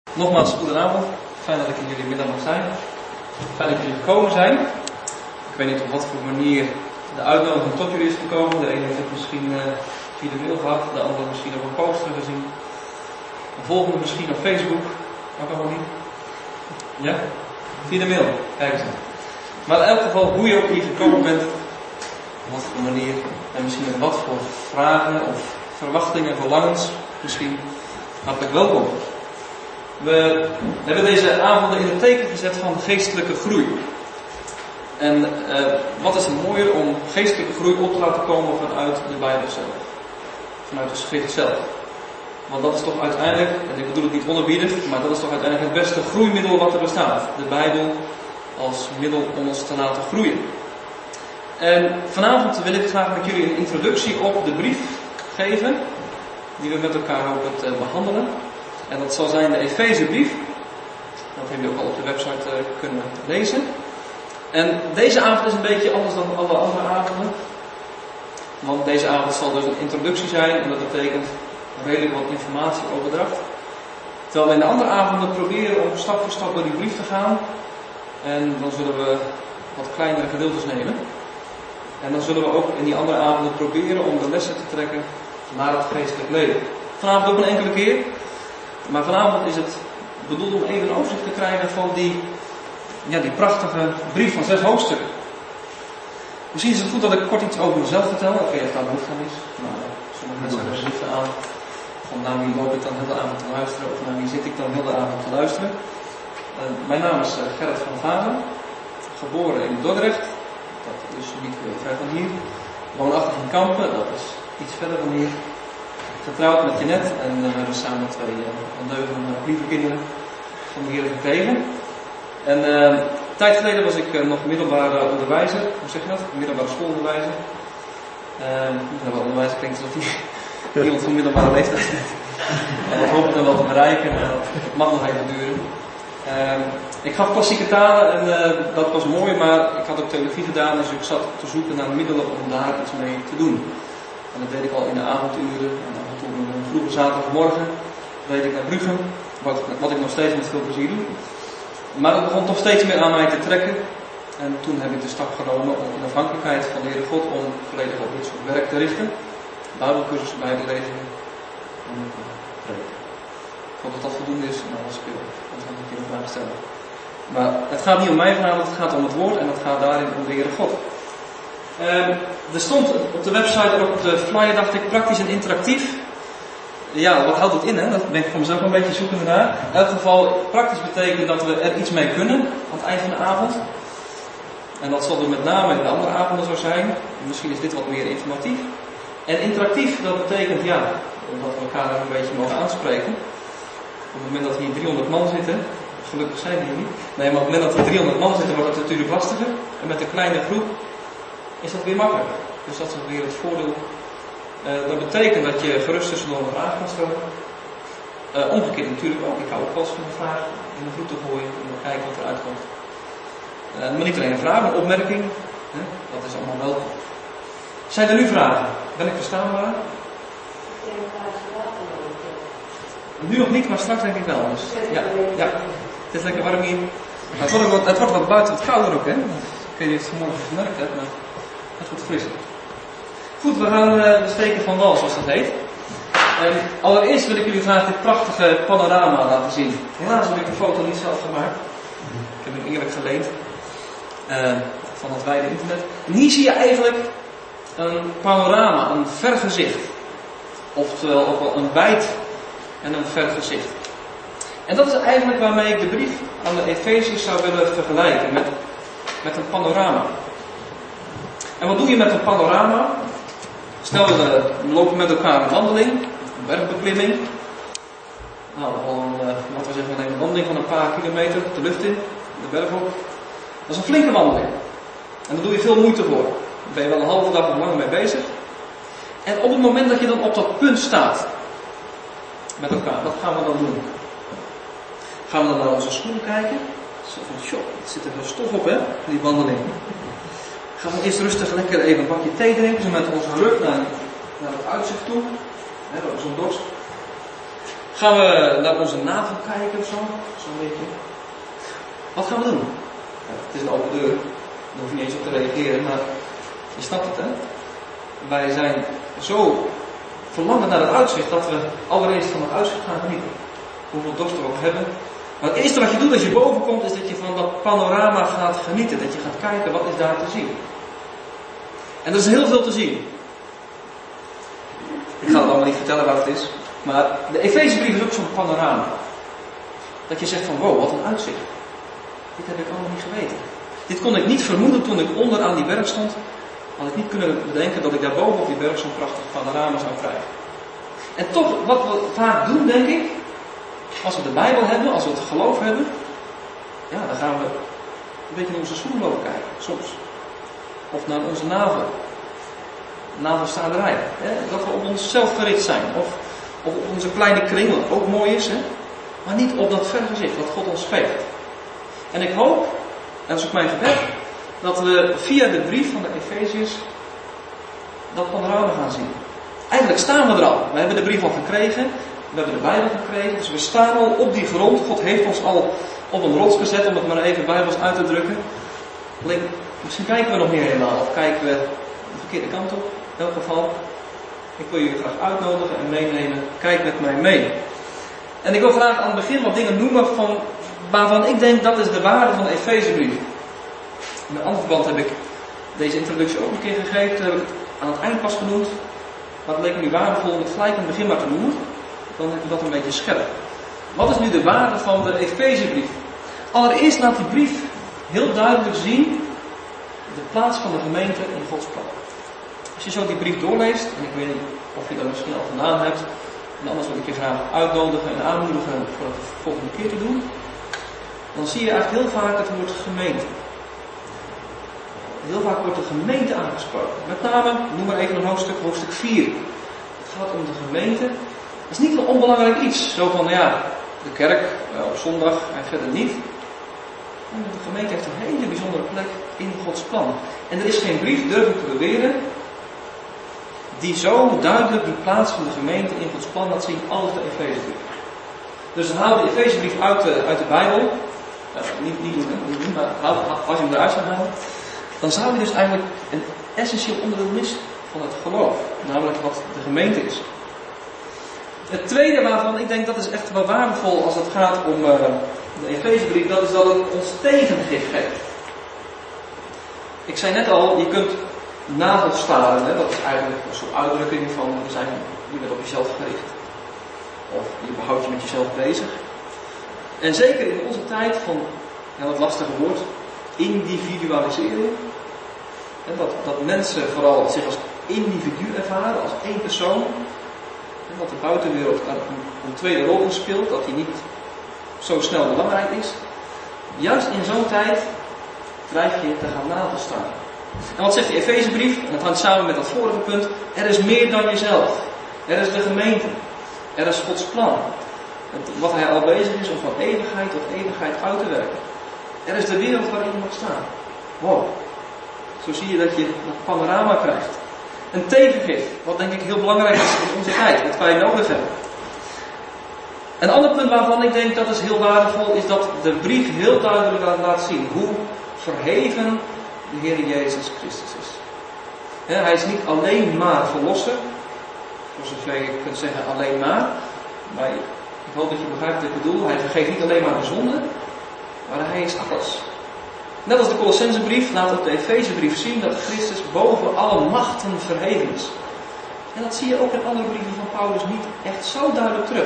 Nogmaals, goedenavond. Fijn dat ik in jullie middag mag zijn. Fijn dat jullie gekomen zijn. Ik weet niet op wat voor manier de uitnodiging tot jullie is gekomen. De ene heeft het misschien via de mail gehad, de andere misschien op een poster gezien. De volgende misschien op Facebook. Ook allemaal niet. Ja? Via de mail. Kijk eens. Maar in elk geval, hoe je ook hier gekomen bent, op wat voor manier, en misschien met wat voor vragen of verwachtingen, verlangens, misschien hartelijk welkom. We hebben deze avonden in het teken gezet van geestelijke groei. En wat is er mooier om geestelijke groei op te laten komen vanuit de Bijbel zelf. Vanuit de schrift zelf. Want dat is toch uiteindelijk, en ik bedoel het niet onerbiedig, maar dat is toch uiteindelijk het beste groeimiddel wat er bestaat. De Bijbel als middel om ons te laten groeien. En vanavond wil ik graag met jullie een introductie op de brief geven. Die we met elkaar ook behandelen. En dat zal zijn de Efezebrief. Dat hebben jullie ook al op de website kunnen lezen. En deze avond is een beetje anders dan alle andere avonden. Want deze avond zal dus een introductie zijn. En dat betekent redelijk wat informatieoverdracht. Terwijl we in de andere avonden proberen om stap voor stap door die brief te gaan. En dan zullen we wat kleinere gedeeltes nemen. En dan zullen we ook in die andere avonden proberen om de lessen te trekken naar het geestelijk leven. Vanavond ook een enkele keer. Maar vanavond is het bedoeld om even een overzicht te krijgen van die prachtige brief van 6 hoofdstukken. Misschien is het goed dat ik kort iets over mezelf vertel. Ik weet niet of daar behoefte aan is. Maar sommige mensen hebben er behoefte aan. Van naar wie loop ik dan heel de avond te luisteren? Of naar wie zit ik dan heel de avond te luisteren? Mijn naam is Gerrit van Vaden. Geboren in Dordrecht. Dat is niet heel ver van hier. Woonachtig in Kampen. Dat is iets verder van hier. Getrouwd met Jeanette en we hebben samen 2 ondeugende lieve kinderen van de Heer gekregen. En een tijd geleden was ik nog middelbare onderwijzer, hoe zeg je dat? Middelbare schoolonderwijzer. Middelbare onderwijzer klinkt alsof iemand van middelbare leeftijd is. En dat hoop ik dan wel te bereiken, het mag nog even duren. Ik gaf klassieke talen en dat was mooi, maar ik had ook theologie gedaan, dus ik zat te zoeken naar middelen om daar iets mee te doen. En dat deed ik al in de avonduren. En af en toe een vroege zaterdagmorgen reed ik naar Brugge. Wat ik nog steeds met veel plezier doe. Maar het begon toch steeds meer aan mij te trekken. En toen heb ik de stap genomen om in afhankelijkheid van de Heere God om volledig op dit soort werk te richten. Bijbelcursussen, bijbellezingen. En preken. Ik hoop dat dat voldoende is. Nou, als ik een keer een vraag stellen. Maar het gaat niet om mij vanavond, het gaat om het woord en het gaat daarin om de Heere God. Er stond op de website en ook op de flyer, dacht ik, praktisch en interactief. Ja, wat houdt het in, hè? Dat ben ik voor mezelf een beetje zoekende naar. In elk geval, praktisch betekent dat we er iets mee kunnen aan het eind van de avond. En dat zal er met name in de andere avonden zo zijn. Misschien is dit wat meer informatief. En interactief, dat betekent, dat we elkaar een beetje mogen aanspreken. Op het moment dat hier 300 man zitten, gelukkig zijn die niet. Nee, maar op het moment dat hier 300 man zitten, wordt het natuurlijk lastiger. En met een kleine groep is dat weer makkelijker. Dus dat is weer het voordeel. Dat betekent dat je gerust tussendoor een vraag kan stellen. Omgekeerd natuurlijk ook. Ik hou ook wel eens van een vraag in de groep te gooien en dan kijken wat eruit komt. Maar niet alleen een vraag, maar een opmerking. Dat is allemaal welkom. Zijn er nu vragen? Ben ik verstaanbaar? Nu nog niet, maar straks denk ik wel. Dus, ja. Het is lekker warm hier. Het wordt wat buiten wat kouder ook, hè? Ik weet niet of je het vanmorgen gemerkt hebt, maar het wordt frisser. Goed, we gaan de steken van wal, zoals dat heet. Allereerst wil ik jullie graag dit prachtige panorama laten zien. Helaas heb ik de foto niet zelf gemaakt. Ik heb hem eerlijk geleend van het wijde internet. En hier zie je eigenlijk een panorama, een vergezicht. Oftewel ook wel een wijd en een vergezicht. En dat is eigenlijk waarmee ik de brief aan de Efeziërs zou willen vergelijken met een panorama. En wat doe je met een panorama? Stel we lopen met elkaar een wandeling, een bergbeklimming. Nou, laten we zeggen, een wandeling van een paar kilometer de lucht in, de berg op. Dat is een flinke wandeling. En daar doe je veel moeite voor. Daar ben je wel een halve dag of langer mee bezig. En op het moment dat je dan op dat punt staat met elkaar, wat gaan we dan doen? Gaan we dan naar onze schoenen kijken? Zo van, joh, er zit er veel stof op, hè, die wandeling. Gaan we eerst rustig lekker even een bakje thee drinken, zo met onze rug naar het uitzicht toe, hè, dat is een dorst. Gaan we naar onze navel kijken of zo? Zo'n beetje. Wat gaan we doen? Ja, het is een open deur. Daar hoef je niet eens op te reageren, maar je snapt het, hè? Wij zijn zo verlangen naar het uitzicht dat we allereerst van het uitzicht gaan genieten. Hoeveel dorst we ook hebben. Maar het eerste wat je doet als je boven komt is dat je van dat panorama gaat genieten. Dat je gaat kijken wat is daar te zien. En er is heel veel te zien. Ik ga het allemaal niet vertellen wat het is. Maar de Efezebrief is ook zo'n panorama. Dat je zegt van wow, wat een uitzicht. Dit heb ik allemaal niet geweten. Dit kon ik niet vermoeden toen ik onder aan die berg stond. Had ik niet kunnen bedenken dat ik daar boven op die berg zo'n prachtig panorama zou krijgen. En toch, wat we vaak doen, denk ik, als we de Bijbel hebben, als we het geloof hebben, ja, dan gaan we een beetje naar onze schoenen lopen kijken, soms. Of naar onze navel. Navelstaarderij. Dat we op onszelf gericht zijn. Of op onze kleine kring, wat ook mooi is. Hè? Maar niet op dat vergezicht wat God ons geeft. En ik hoop, en dat is ook mijn gebed, dat we via de brief van de Efeziërs dat panorama gaan zien. Eigenlijk staan we er al. We hebben de brief al gekregen. We hebben de Bijbel gekregen. Dus we staan al op die grond. God heeft ons al op een rots gezet, om het maar even Bijbels uit te drukken. Alleen, misschien kijken we nog niet helemaal. Of kijken we de verkeerde kant op. In elk geval. Ik wil jullie graag uitnodigen en meenemen. Kijk met mij mee. En ik wil graag aan het begin wat dingen noemen waarvan ik denk dat is de waarde van de Efezebrief. In een ander verband heb ik deze introductie ook een keer gegeven. Toen heb ik het aan het eind pas genoemd. Maar het leek me nu waardevol om het gelijk in het begin maar te noemen. Dan heb je dat een beetje scherp. Wat is nu de waarde van de Efezebrief? Allereerst laat die brief heel duidelijk zien de plaats van de gemeente in Gods plan. Als je zo die brief doorleest, en ik weet niet of je dat misschien al gedaan hebt, en anders wil ik je graag uitnodigen en aanmoedigen voor het de volgende keer te doen, dan zie je eigenlijk heel vaak het woord gemeente. Heel vaak wordt de gemeente aangesproken. Met name, noem maar even een hoofdstuk 4. Het gaat om de gemeente. Dat is niet een onbelangrijk iets. Zo van, ja, de kerk op zondag en verder niet. De gemeente heeft een hele bijzondere plek in Gods plan. En er is geen brief, durf ik te beweren, die zo duidelijk die plaats van de gemeente in Gods plan laat zien als de Efezebrief. Dus dan haal de Efezebrief uit de Bijbel. Niet doen, maar als je hem eruit zou halen, dan zou je dus eigenlijk een essentieel onderdeel missen van het geloof. Namelijk wat de gemeente is. Het tweede waarvan ik denk dat is echt wel waardevol als het gaat om de Efezebrief, dat is dat het ons tegengif geeft. Ik zei net al, je kunt navelstaren, hè? Dat is eigenlijk een soort uitdrukking van je bent op jezelf gericht. Of je behoudt je met jezelf bezig. En zeker in onze tijd van, dat lastige woord, individualisering. En dat mensen vooral zich als individu ervaren, als één persoon. En dat de buitenwereld een tweede rol in speelt, dat die niet zo snel belangrijk is. Juist in zo'n tijd drijf je te gaan navelstaan. En wat zegt de Efezebrief? En dat hangt samen met dat vorige punt. Er is meer dan jezelf. Er is de gemeente. Er is Gods plan. Wat hij al bezig is om van eeuwigheid tot eeuwigheid uit te werken. Er is de wereld waarin je mag staan. Wow. Zo zie je dat je dat panorama krijgt. Een tegengif, wat denk ik heel belangrijk is in onze tijd, wat wij nodig hebben. Een ander punt waarvan ik denk dat is heel waardevol, is dat de brief heel duidelijk laat zien hoe verheven de Heer Jezus Christus is. Hij is niet alleen maar verlosser, voor zover je kunt zeggen alleen maar ik hoop dat je begrijpt wat ik bedoel. Hij vergeeft niet alleen maar de zonde, maar hij is alles. Net als de Colossensebrief laat ook de Efezebrief zien dat Christus boven alle machten verheven is. En dat zie je ook in andere brieven van Paulus niet echt zo duidelijk terug.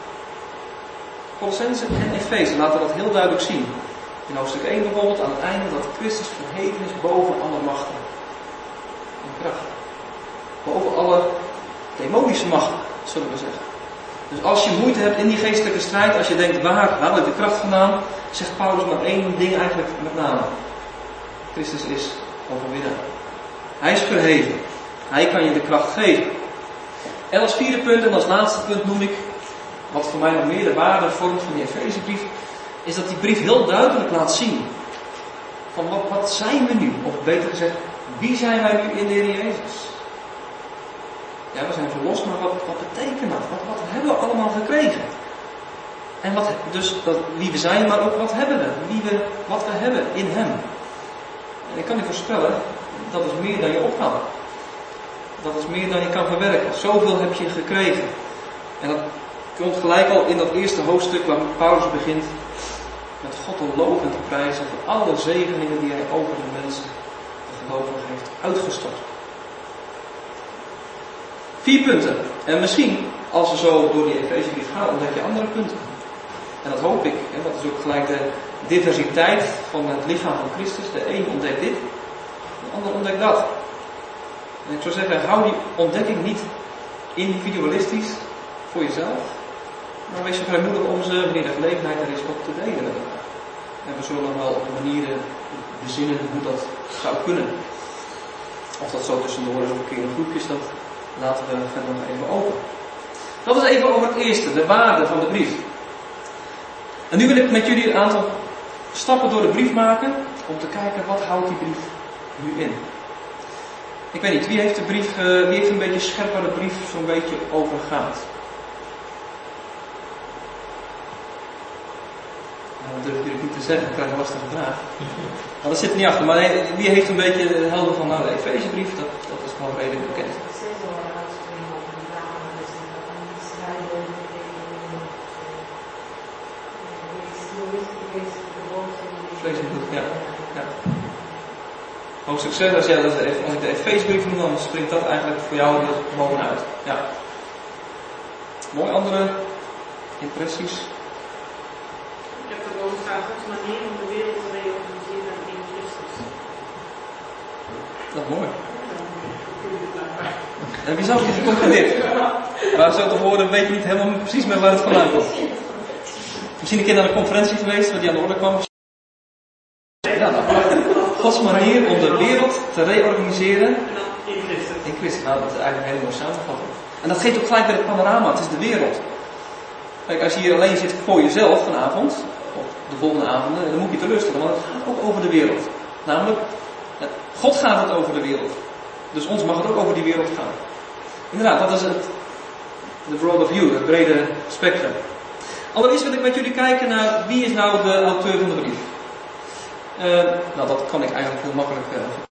Colossense en Efeze laten dat heel duidelijk zien. In hoofdstuk 1 bijvoorbeeld, aan het einde, dat Christus verheven is boven alle machten en krachten. Boven alle demonische machten, zullen we zeggen. Dus als je moeite hebt in die geestelijke strijd, als je denkt, waar haal ik de kracht vandaan, zegt Paulus maar één ding eigenlijk met name. Christus is overwinnaar. Hij is verheven. Hij kan je de kracht geven. En als vierde punt en als laatste punt noem ik, wat voor mij nog meer de waarde vormt van die Efezebrief, is dat die brief heel duidelijk laat zien van wat zijn we nu? Of beter gezegd, wie zijn wij nu in de Heer Jezus? Ja, we zijn verlost, maar wat betekent dat? Wat hebben we allemaal gekregen? En wie we zijn, maar ook wat hebben we. Wat we hebben in hem. En ik kan u voorspellen, dat is meer dan je op kan. Dat is meer dan je kan verwerken. Zoveel heb je gekregen. En dat komt gelijk al in dat eerste hoofdstuk waar Paulus begint met God te loven en te prijzen voor alle zegeningen die hij over de mensen, de gelovigen, heeft uitgestort. 4 punten. En misschien, als we zo door die Efezebrief gaan, ontdek je andere punten. En dat hoop ik. En dat is ook gelijk de diversiteit van het lichaam van Christus. De een ontdekt dit, de ander ontdekt dat. En ik zou zeggen, hou die ontdekking niet individualistisch voor jezelf. Maar wees zo vrijmoedig om ze, wanneer de gelegenheid er is, ook te delen met elkaar. En we zullen nog wel op manieren bezinnen hoe dat zou kunnen. Of dat zo tussendoor is of een keer in groepjes, dat laten we verder nog even open. Dat is even over het eerste, de waarde van de brief. En nu wil ik met jullie een aantal stappen door de brief maken, om te kijken wat houdt die brief nu in. Ik weet niet, wie heeft een beetje scherp waar de brief zo'n beetje over gaat? Dat durf ik niet te zeggen, ik krijg een lastige vraag. Maar dat zit er niet achter, maar wie heeft een beetje helder van, nou de Efezebrief, dat is gewoon redelijk bekend. Ja. Hoofdstuk 6, als ik de Efezebrief noem, dan springt dat eigenlijk voor jou er bovenuit. Ja. Mooi, andere impressies? Ik heb er boven staan, Gods manier om de wereld te reorganiseren in Christus. Dat is mooi. En wie zou het geconcludeerd? Maar zo te horen weet je niet helemaal precies meer waar het vandaan komt. Misschien een keer naar een conferentie geweest waar die aan de orde kwam. Ja, Gods manier om de wereld te reorganiseren in Christus. Nou, dat is eigenlijk een hele mooie samenvatting. En dat geeft ook gelijk weer het panorama. Het is de wereld. Kijk, als je hier alleen zit voor jezelf vanavond, of de volgende avonden, dan moet je teleurstellen. Want het gaat ook over de wereld. Namelijk, God gaat het over de wereld. Dus ons mag het ook over die wereld gaan. Inderdaad, dat is the world of you, het brede spectrum. Allereerst wil ik met jullie kijken naar wie is nou de auteur van de brief. Nou, dat kan ik eigenlijk heel makkelijk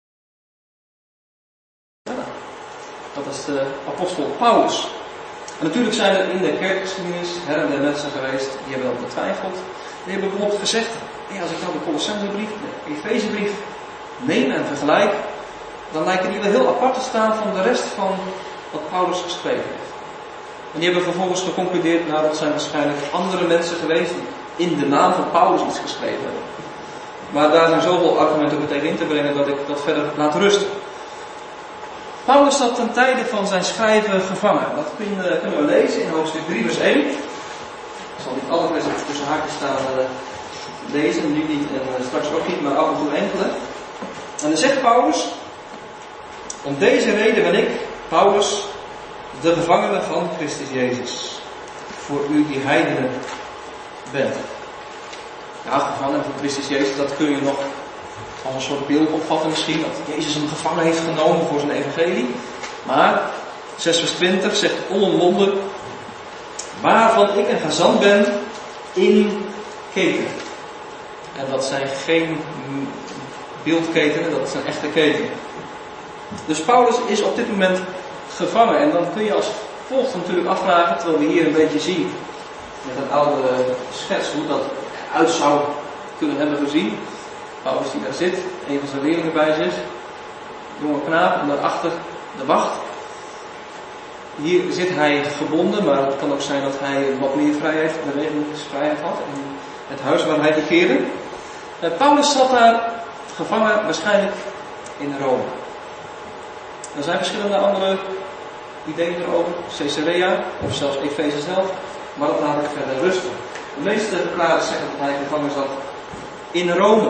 vertellen. Dat is de apostel Paulus. En natuurlijk zijn er in de kerkgeschiedenis her en der mensen geweest die hebben dat betwijfeld. Die hebben bijvoorbeeld gezegd, als ik nou de Colossensebrief, de Efezebrief neem en vergelijk, dan lijken die wel heel apart te staan van de rest van wat Paulus geschreven heeft. En die hebben vervolgens geconcludeerd, nou dat zijn waarschijnlijk andere mensen geweest die in de naam van Paulus iets geschreven hebben. Maar daar zijn zoveel argumenten ook tegen in te brengen dat ik dat verder laat rusten. Paulus zat ten tijde van zijn schrijven gevangen. Dat kunnen we lezen in hoofdstuk 3 vers 1. Ik zal niet alle versen tussen haakjes staan lezen, nu niet en straks ook niet, maar af en toe enkele. En dan zegt Paulus, om deze reden ben ik, Paulus, de gevangene van Christus Jezus. Voor u die heidenen bent. Ja, gevangen van Christus Jezus, dat kun je nog als een soort beeld opvatten misschien. Dat Jezus hem gevangen heeft genomen voor zijn evangelie. Maar, 6 vers 20 zegt onomwonden, waarvan ik een gezant ben in keten. En dat zijn geen beeldketenen, dat zijn echte ketenen. Dus Paulus is op dit moment gevangen. En dan kun je als volgt natuurlijk afvragen, terwijl we hier een beetje zien met een oude schets hoe dat uit zou kunnen hebben gezien. Paulus die daar zit, een van zijn leerlingen bij zich, jonge knaap, en daarachter de wacht. Hier zit hij gebonden, maar het kan ook zijn dat hij wat meer vrijheid, bewegingsvrijheid had in het huis waar hij verkeerde. Paulus zat daar gevangen, waarschijnlijk in Rome. Er zijn verschillende andere ideeën erover, Caesarea of zelfs Efeze zelf, maar dat laat ik verder rusten. De meeste verklaarders zeggen dat hij gevangen zat in Rome.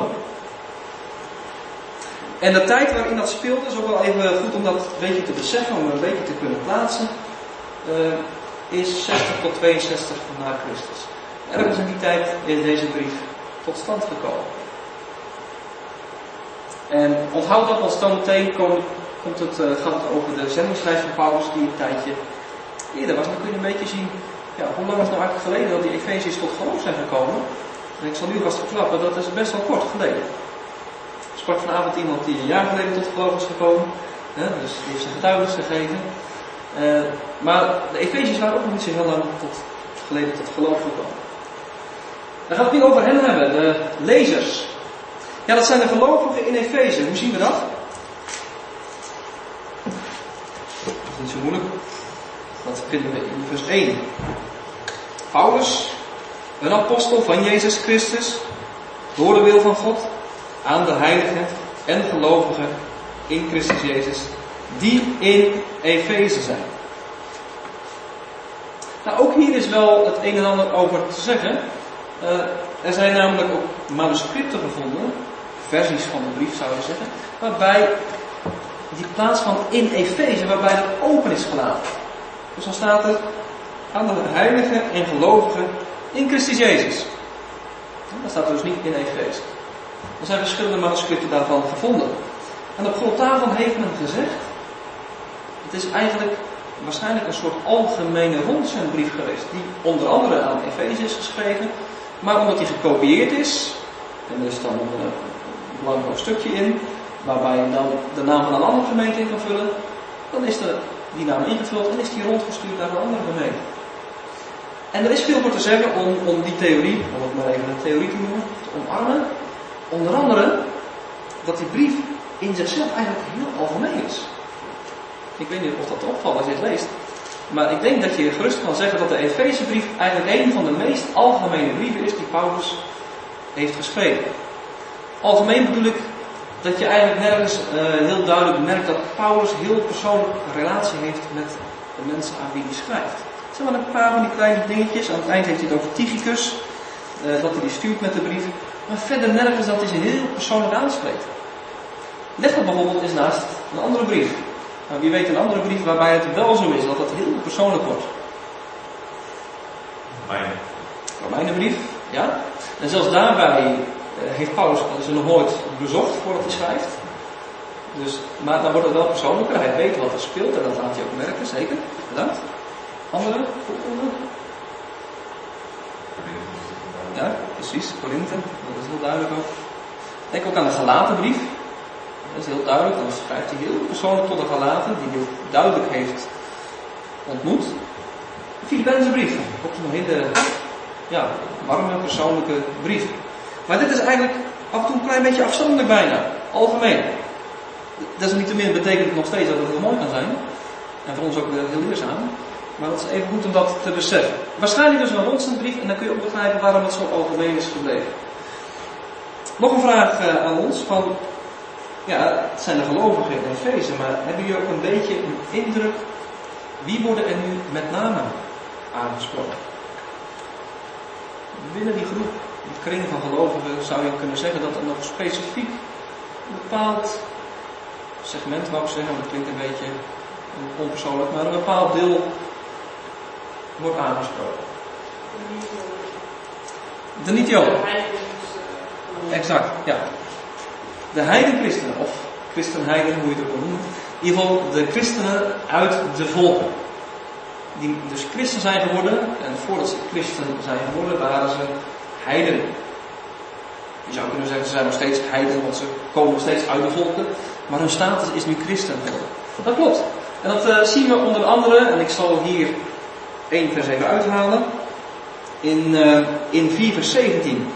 En de tijd waarin dat speelde, is ook wel even goed om dat een beetje te beseffen, om een beetje te kunnen plaatsen, is 60 tot 62 na Christus. Ergens in die tijd is deze brief tot stand gekomen. En onthoud dat, want dan meteen gaat het over de zendingsreis van Paulus, die een tijdje eerder was. Dan kun je een beetje zien Ja, hoe lang is het nou eigenlijk geleden dat die Efeziërs tot geloof zijn gekomen? En ik zal nu vast verklappen, dat is best wel kort geleden. Er sprak vanavond iemand die 1 jaar geleden tot geloof is gekomen. Dus die heeft zijn getuigenis gegeven. Maar de Efeziërs waren ook nog niet zo heel lang geleden tot geloof gekomen. Dan gaat het nu over hen hebben, de lezers. Ja, dat zijn de gelovigen in Efeze. Hoe zien we dat? Dat is niet zo moeilijk. Dat vinden we in vers 1. Paulus, een apostel van Jezus Christus, door de wil van God, aan de heiligen en gelovigen in Christus Jezus, die in Efeze zijn. Nou, ook hier is wel het een en ander over te zeggen. Er zijn namelijk ook manuscripten gevonden, versies van de brief zou je zeggen, waarbij die plaats van in Efeze, waarbij dat open is gelaten. Dus dan staat er aan de heiligen en gelovigen in Christus Jezus. Dat staat er dus niet in Efeze. Er zijn verschillende manuscripten daarvan gevonden. En op grond daarvan heeft men gezegd, het is eigenlijk waarschijnlijk een soort algemene rondzendbrief geweest, die onder andere aan Efeze is geschreven, maar omdat die gekopieerd is, en er is dan een belangrijk stukje in, waarbij je dan de naam van een andere gemeente in kan vullen, dan is die naam ingevuld en is die rondgestuurd naar een andere gemeente. En er is veel voor te zeggen om die theorie, om het maar even een theorie te noemen, te omarmen. Onder andere dat die brief in zichzelf eigenlijk heel algemeen is. Ik weet niet of dat opvalt als je het leest. Maar ik denk dat je gerust kan zeggen dat de Efezebrief eigenlijk een van de meest algemene brieven is die Paulus heeft geschreven. Algemeen bedoel ik dat je eigenlijk nergens heel duidelijk merkt dat Paulus heel persoonlijk een relatie heeft met de mensen aan wie hij schrijft. Er zijn wel een paar van die kleine dingetjes. Aan het eind heeft hij het over Tychicus, dat hij die stuurt met de brief. Maar verder nergens dat hij ze heel persoonlijk aanspreekt. Leg dat bijvoorbeeld eens naast een andere brief. Nou, wie weet een andere brief waarbij het wel zo is, dat het heel persoonlijk wordt. Romeinenbrief, ja. En zelfs daarbij heeft Paulus ze nog nooit bezocht voordat hij schrijft. Dus, maar dan wordt het wel persoonlijker. Hij weet wat er speelt en dat laat hij ook merken, zeker. Bedankt. Andere? Ja, precies. Korinthe, dat is heel duidelijk ook. Denk ook aan de Galatenbrief. Dat is heel duidelijk. Dan schrijft hij heel persoonlijk tot de Galaten, die heel duidelijk heeft ontmoet. De Filippenzenbrief, ook een hele warme persoonlijke brief. Maar dit is eigenlijk af en toe een klein beetje afstandelijk bijna. Algemeen. Desalniettemin betekent het nog steeds dat het heel mooi kan zijn. En voor ons ook heel leerzaam. Maar het is even goed om dat te beseffen. Waarschijnlijk dus een rondzendbrief en dan kun je ook begrijpen waarom het zo algemeen is gebleven. Nog een vraag aan ons van, ja, het zijn de gelovigen in Efeze, maar hebben jullie ook een beetje een indruk, wie worden er nu met name aangesproken? Binnen die groep, die kring van gelovigen, zou je kunnen zeggen dat er nog specifiek een bepaald segment, wou ik zeggen, dat klinkt een beetje onpersoonlijk, maar een bepaald deel wordt aangesproken. De niet-Joden. Exact, ja. De heidenchristenen, of christenheiden, hoe je het ook wil noemen. In ieder geval de christenen uit de volken. Die dus christen zijn geworden, en voordat ze christen zijn geworden, waren ze heidenen. Je zou kunnen zeggen, ze zijn nog steeds heidenen, want ze komen nog steeds uit de volken. Maar hun status is nu christen geworden. Dat klopt. En dat zien we onder andere, en ik zal hier 1 vers even uithalen, in 4 vers 17.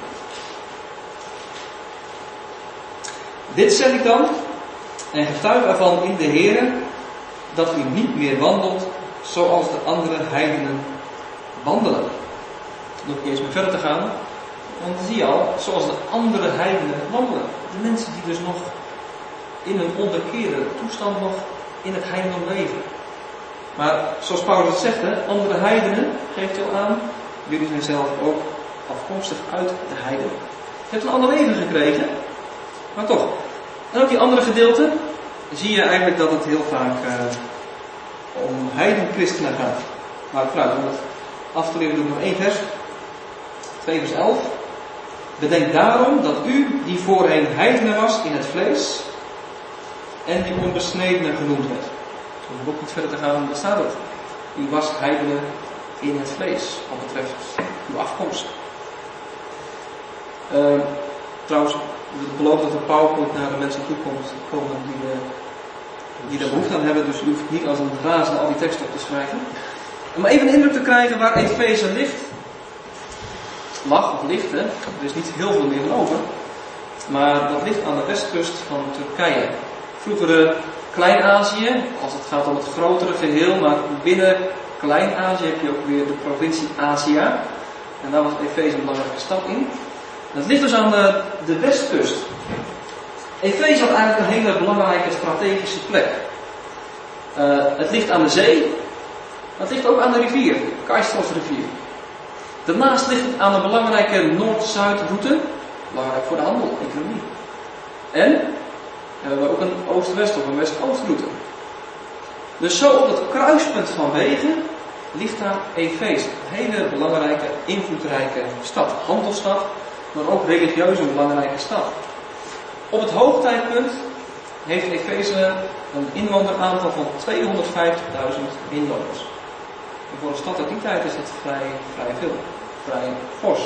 Dit zeg ik dan, en getuig ervan in de Heere, dat u niet meer wandelt zoals de andere heidenen wandelen. Nog niet eens meer verder te gaan, want dan zie je al, zoals de andere heidenen wandelen. De mensen die dus nog in een onderkeerde toestand nog in het heidendom leven. Maar zoals Paulus het zegt, andere heidenen, geeft hij al aan, jullie zijn zelf ook afkomstig uit de heidenen. Je hebt een ander leven gekregen, maar toch. En ook die andere gedeelten, zie je eigenlijk dat het heel vaak om heidenchristenen gaat. Maar vooruit, om dat af te leren doe ik nog 1 vers. 2 vers 11. Bedenk daarom dat u, die voorheen heidenen was in het vlees, en die onbesnedene genoemd werd. Om ook niet verder te gaan, daar staat het. U was heidenen in het vlees, wat betreft uw afkomst. Trouwens, het belooft dat de PowerPoint naar de mensen toe komt komen die daar behoefte aan hebben, dus u hoeft niet als een razen al die tekst op te schrijven. Om even een indruk te krijgen waar Efeze ligt, hè. Er is niet heel veel meer van over, maar dat ligt aan de westkust van Turkije. Vroeger Klein-Azië, als het gaat om het grotere geheel, maar binnen Klein-Azië heb je ook weer de provincie Azië. En daar was Efeze een belangrijke stad in. Dat ligt dus aan de westkust. Efeze had eigenlijk een hele belangrijke strategische plek. Het ligt aan de zee. Het ligt ook aan de rivier, de Kaistos-rivier. Daarnaast ligt het aan een belangrijke Noord-Zuid-route. Belangrijk voor de handel, economie. En hebben we ook een Oost-West of een West-Oost-route. Dus zo op het kruispunt van wegen ligt daar Efeze. Een hele belangrijke, invloedrijke stad. Handelsstad, maar ook religieus een belangrijke stad. Op het hoogtijdpunt heeft Efeze een inwoneraantal van 250.000 inwoners. En voor een stad uit die tijd is dat vrij veel. Vrij fors.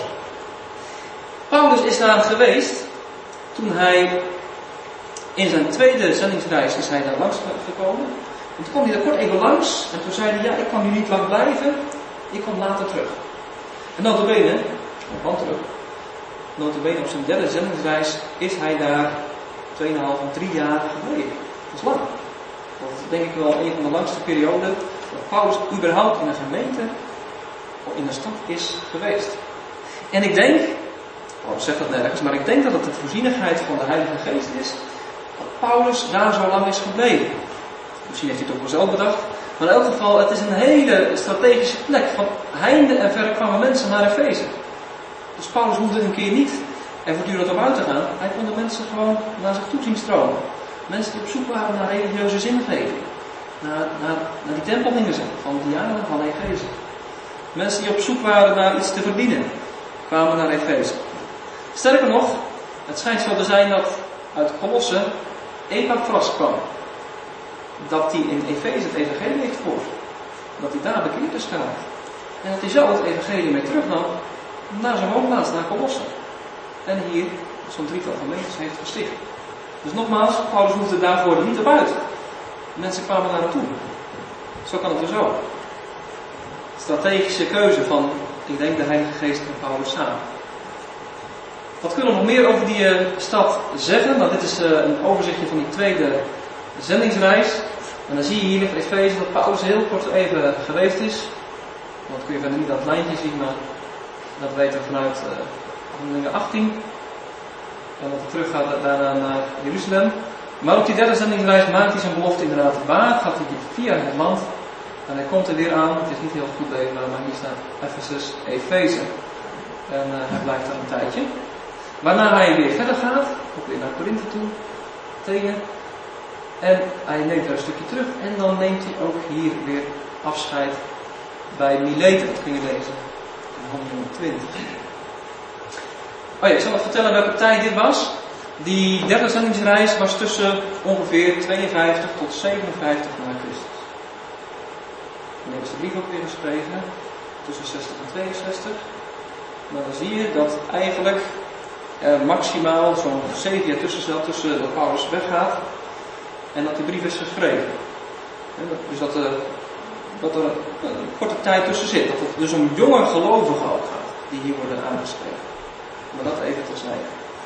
Paulus is daar geweest toen hij in zijn tweede zendingsreis is hij daar langs gekomen. En toen kwam hij daar kort even langs en toen zei hij, ja, ik kan nu niet lang blijven, ik kom later terug. En notabene, hij kwam terug, notabene op zijn derde zendingsreis is hij daar 2,5 en 3 jaar gebleven. Dat is lang. Dat is denk ik wel een van de langste perioden dat Paulus überhaupt in een gemeente of in een stad is geweest. En ik denk, Paulus zegt dat nergens, maar ik denk dat het de voorzienigheid van de Heilige Geest is dat Paulus daar zo lang is gebleven. Misschien heeft hij het ook wel zelf bedacht, maar in elk geval, het is een hele strategische plek. Van heinde en verre kwamen mensen naar Efeze. Dus Paulus hoefde een keer niet en voortdurend op uit te gaan. Hij kon de mensen gewoon naar zich toe zien stromen. Mensen die op zoek waren naar religieuze zingeving. Naar die tempel gingen ze, van Diana, van Efeze. Mensen die op zoek waren naar iets te verdienen, kwamen naar Efeze. Sterker nog, het schijnt zo te zijn dat uit Colosse Epaphras kwam. Dat hij in Efeze het evangelie heeft gehoord. Dat hij daar bekeerd is geraakt. En dat hij zo het evangelie mee terugnam naar zijn woonplaats, naar Colosse. En hier zo'n 3-tal gemeentes heeft gesticht. Dus nogmaals, Paulus hoefde daarvoor niet op uit. Mensen kwamen naar hem toe. Zo kan het dus ook. Strategische keuze van, ik denk, de Heilige Geest en Paulus samen. Wat kunnen we nog meer over die stad zeggen? Nou, dit is een overzichtje van die tweede zendingsreis. En dan zie je hier in Efeze dat Paulus heel kort even geweest is. Dat kun je verder niet aan het lijntje zien, maar dat weten we vanuit Handelingen 18. En dat hij terug gaat daarna naar Jeruzalem. Maar op die derde zendingsreis maakt hij zijn belofte inderdaad waar. Gaat hij via het land. En hij komt er weer aan. Het is niet heel goed leesbaar, maar hier staat Ephesus, Efeze. En hij blijft daar een tijdje. Waarna hij weer verder gaat. Ook weer naar Korinthe toe. Athene. En hij neemt er een stukje terug. En dan neemt hij ook hier weer afscheid bij Mileten. Dat kun je lezen. In Handelingen 20. Oh ja, ik zal nog vertellen welke tijd dit was. Die derde zendingsreis was tussen ongeveer 52 tot 57 na Christus. Dan heeft de brief ook weer geschreven. Tussen 60 en 62. Maar dan zie je dat eigenlijk maximaal zo'n 7 jaar tussen zat tussen dat Paulus weggaat en dat die brief is geschreven. Dus dat er een korte tijd tussen zit. Dat het dus om jonge gelovigen ook gaat die hier worden aangesproken. Maar dat even terzijde.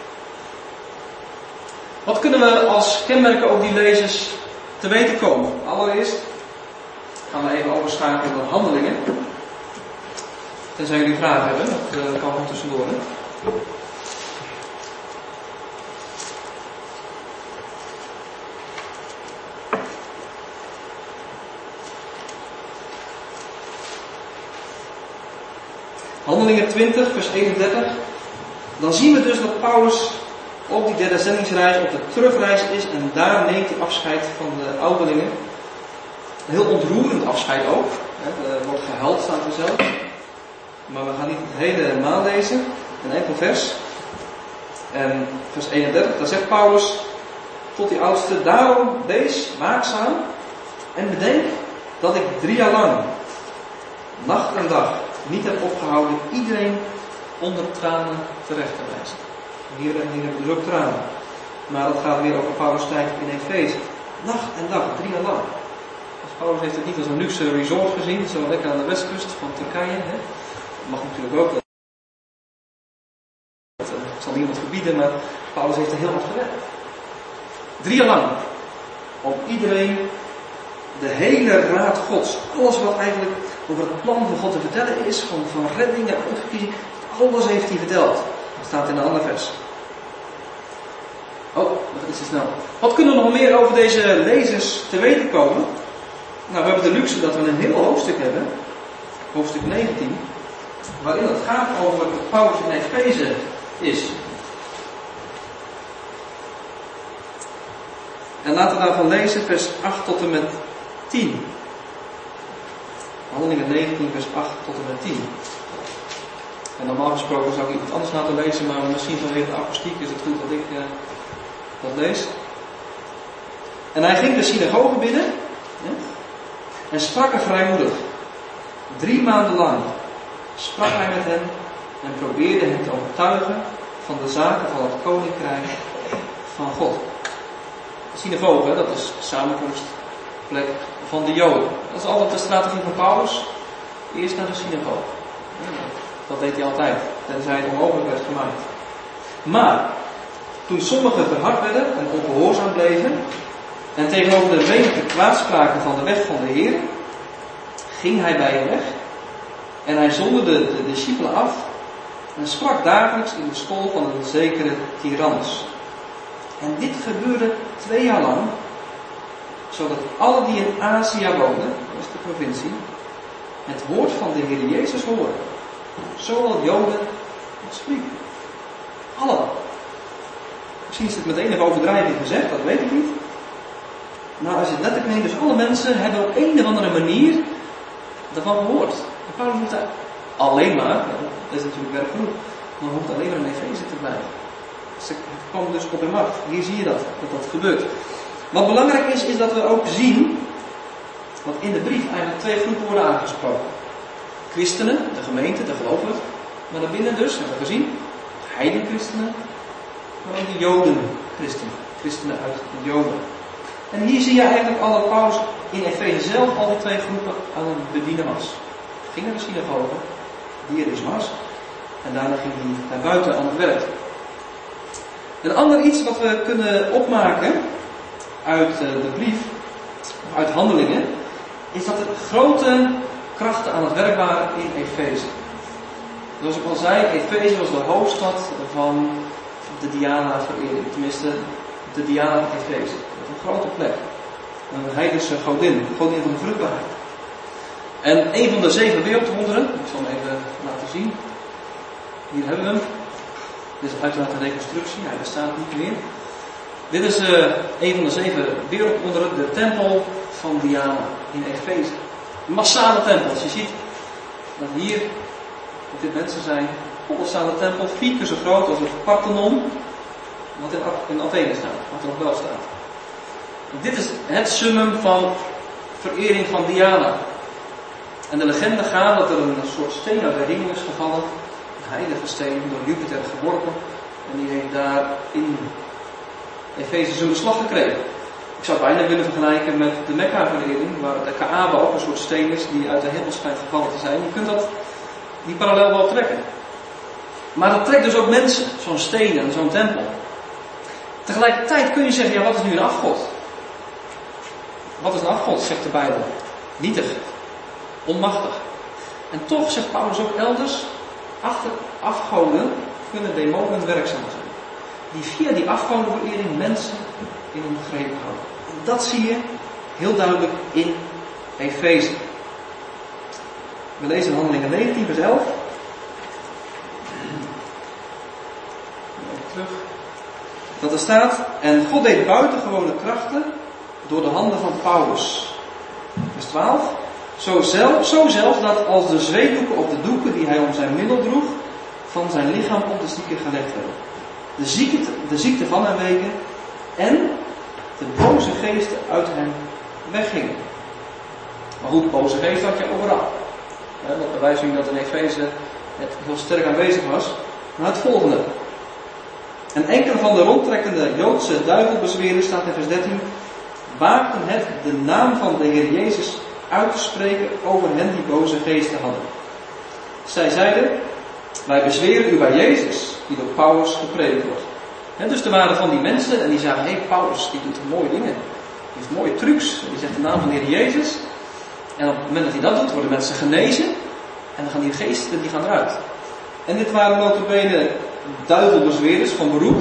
Wat kunnen we als kenmerken over die lezers te weten komen? Allereerst gaan we even overschakelen naar Handelingen. Tenzij jullie vragen hebben, dat kan gewoon tussendoor. Hè? Handelingen 20, vers 31. Dan zien we dus dat Paulus op die derde zendingsreis op de terugreis is en daar neemt hij afscheid van de ouderlingen. Een heel ontroerend afscheid ook. Er wordt gehuild, staat er zelf. Maar we gaan niet het hele nalezen. Een enkel vers. En vers 31, daar zegt Paulus tot die oudste: daarom wees waakzaam en bedenk dat ik 3 jaar lang nacht en dag niet heb opgehouden iedereen onder tranen terecht te wijzen. Hier hebben we dus ook tranen. Maar dat gaat weer over Paulus' tijd in Efeze. Nacht en dag, 3 jaar lang. Dus Paulus heeft het niet als een luxe resort gezien, zo lekker aan de westkust van Turkije. Hè. Dat mag natuurlijk ook. Dat zal niemand verbieden, maar Paulus heeft er heel hard gewerkt. 3 jaar lang. Om iedereen, de hele raad Gods, alles wat eigenlijk over het plan van God te vertellen is, van redding en uitverkiezing, alles heeft hij verteld. Dat staat in een ander vers. Oh, dat is te snel. Wat kunnen we nog meer over deze lezers te weten komen? Nou, we hebben de luxe dat we een heel hoofdstuk hebben. Hoofdstuk 19. Waarin het gaat over wat Paulus in Efeze is. En laten we daarvan lezen vers 8 tot en met 10. Handelingen 19 vers 8 tot en met 10. En normaal gesproken zou ik iets anders laten lezen, maar misschien vanwege de akoestiek is het goed dat ik dat lees. En hij ging de synagoge binnen en sprak er vrijmoedig. 3 maanden lang sprak hij met hen en probeerde hen te overtuigen van de zaken van het koninkrijk van God. De synagoge, dat is de samenkomstplek van de Joden. Dat is altijd de strategie van Paulus. Eerst naar de synagoge. Dat deed hij altijd, tenzij het onmogelijk werd gemaakt. Maar toen sommigen verhard werden en ongehoorzaam bleven en tegenover de menigte kwaadspraken van de weg van de Heer, ging hij bij hen weg en hij zonderde de discipelen af en sprak dagelijks in de school van een zekere Tyrannus. En dit gebeurde 2 jaar lang, zodat alle die in Azië woonden, dat is de provincie, het woord van de Heer Jezus hoorden. Zowel Joden als Grieken. Allemaal. Misschien is het met enige overdrijving gezegd, dat weet ik niet. Maar als je het letterlijk neemt, dus alle mensen hebben op een of andere manier daarvan gehoord. En Paulus hoeft daar alleen maar, dat is natuurlijk werk genoeg, maar hoeft alleen maar in Efeze te blijven. Dus het kwam dus op hem af. Hier zie je dat gebeurt. Wat belangrijk is, is dat we ook zien, dat in de brief eigenlijk 2 groepen worden aangesproken. Christenen, de gemeente, de gelovigen, maar daarbinnen dus, hebben we gezien, heidenchristenen, maar ook de Joden-christenen, christenen uit de Joden. En hier zie je eigenlijk al dat Paulus in Efeze zelf al die 2 groepen aan het bedienen was. Hij ging naar de synagoge, die er dus was, en daarna ging hij naar buiten aan het werk. Een ander iets wat we kunnen opmaken uit de brief, of uit Handelingen, is dat er grote krachten aan het werk waren in Efeze. Zoals ik al zei, Efeze was de hoofdstad van de Diana-verering. Tenminste, de Diana van Efeze. Een grote plek. Een heidense godin. De godin van de vruchtbaarheid. En een van de 7 wereldwonderen, ik zal hem even laten zien. Hier hebben we hem. Dit is uiteraard een reconstructie, hij bestaat niet meer. Dit is een van de 7 wereldwonderen, de tempel van Diana in Efeze. Massale tempels. Je ziet dat hier, dat dit mensen zijn, kolossale tempel, 4 keer zo groot als het Parthenon, wat in Athene staat, wat er nog wel staat. En dit is het summum van verering van Diana. En de legende gaat dat er een soort steen uit de hemel is gevallen, een heilige steen, door Jupiter geworpen, en die heeft daar in Efeze zo de slag gekregen. Ik zou het bijna willen vergelijken met de Mekka-verering, waar de Kaaba ook een soort steen is die uit de hemel schijnt gevallen te zijn. Je kunt die parallel wel trekken. Maar dat trekt dus ook mensen, zo'n steen en zo'n tempel. Tegelijkertijd kun je zeggen, ja, wat is nu een afgod? Wat is een afgod, zegt de Bijbel? Nietig, onmachtig. En toch zegt Paulus ook elders, achter afgoden kunnen demonen werkzaam zijn. Die via die afgodenverering mensen in hun greep houden. En dat zie je heel duidelijk in Efeze. We lezen in Handelingen 19 vers 11. Even terug. Dat er staat, en God deed buitengewone krachten door de handen van Paulus. Vers 12. Zo zelfs dat als de zweetdoeken op de doeken die hij om zijn middel droeg, van zijn lichaam op de zieke gelegd werden. De ziekte van hem weken en de boze geesten uit hem weggingen. Maar goed, boze geesten had je overal. Wat bewijst nu dat in Efeze het heel sterk aanwezig was. Maar het volgende. En enkele van de rondtrekkende Joodse duivelbezweerders, staat in vers 13, waagden het de naam van de Heer Jezus uit te spreken over hen die boze geesten hadden. Zij zeiden, wij bezweren u bij Jezus, die door Paulus gepredikt wordt. Dus er waren van die mensen en die zagen, hé, Paulus, die doet mooie dingen. Die heeft mooie trucs. Die zegt de naam van de Heer Jezus. En op het moment dat hij dat doet, worden mensen genezen. En dan gaan die geesten, die gaan eruit. En dit waren notabene duivelbezweerders van beroep.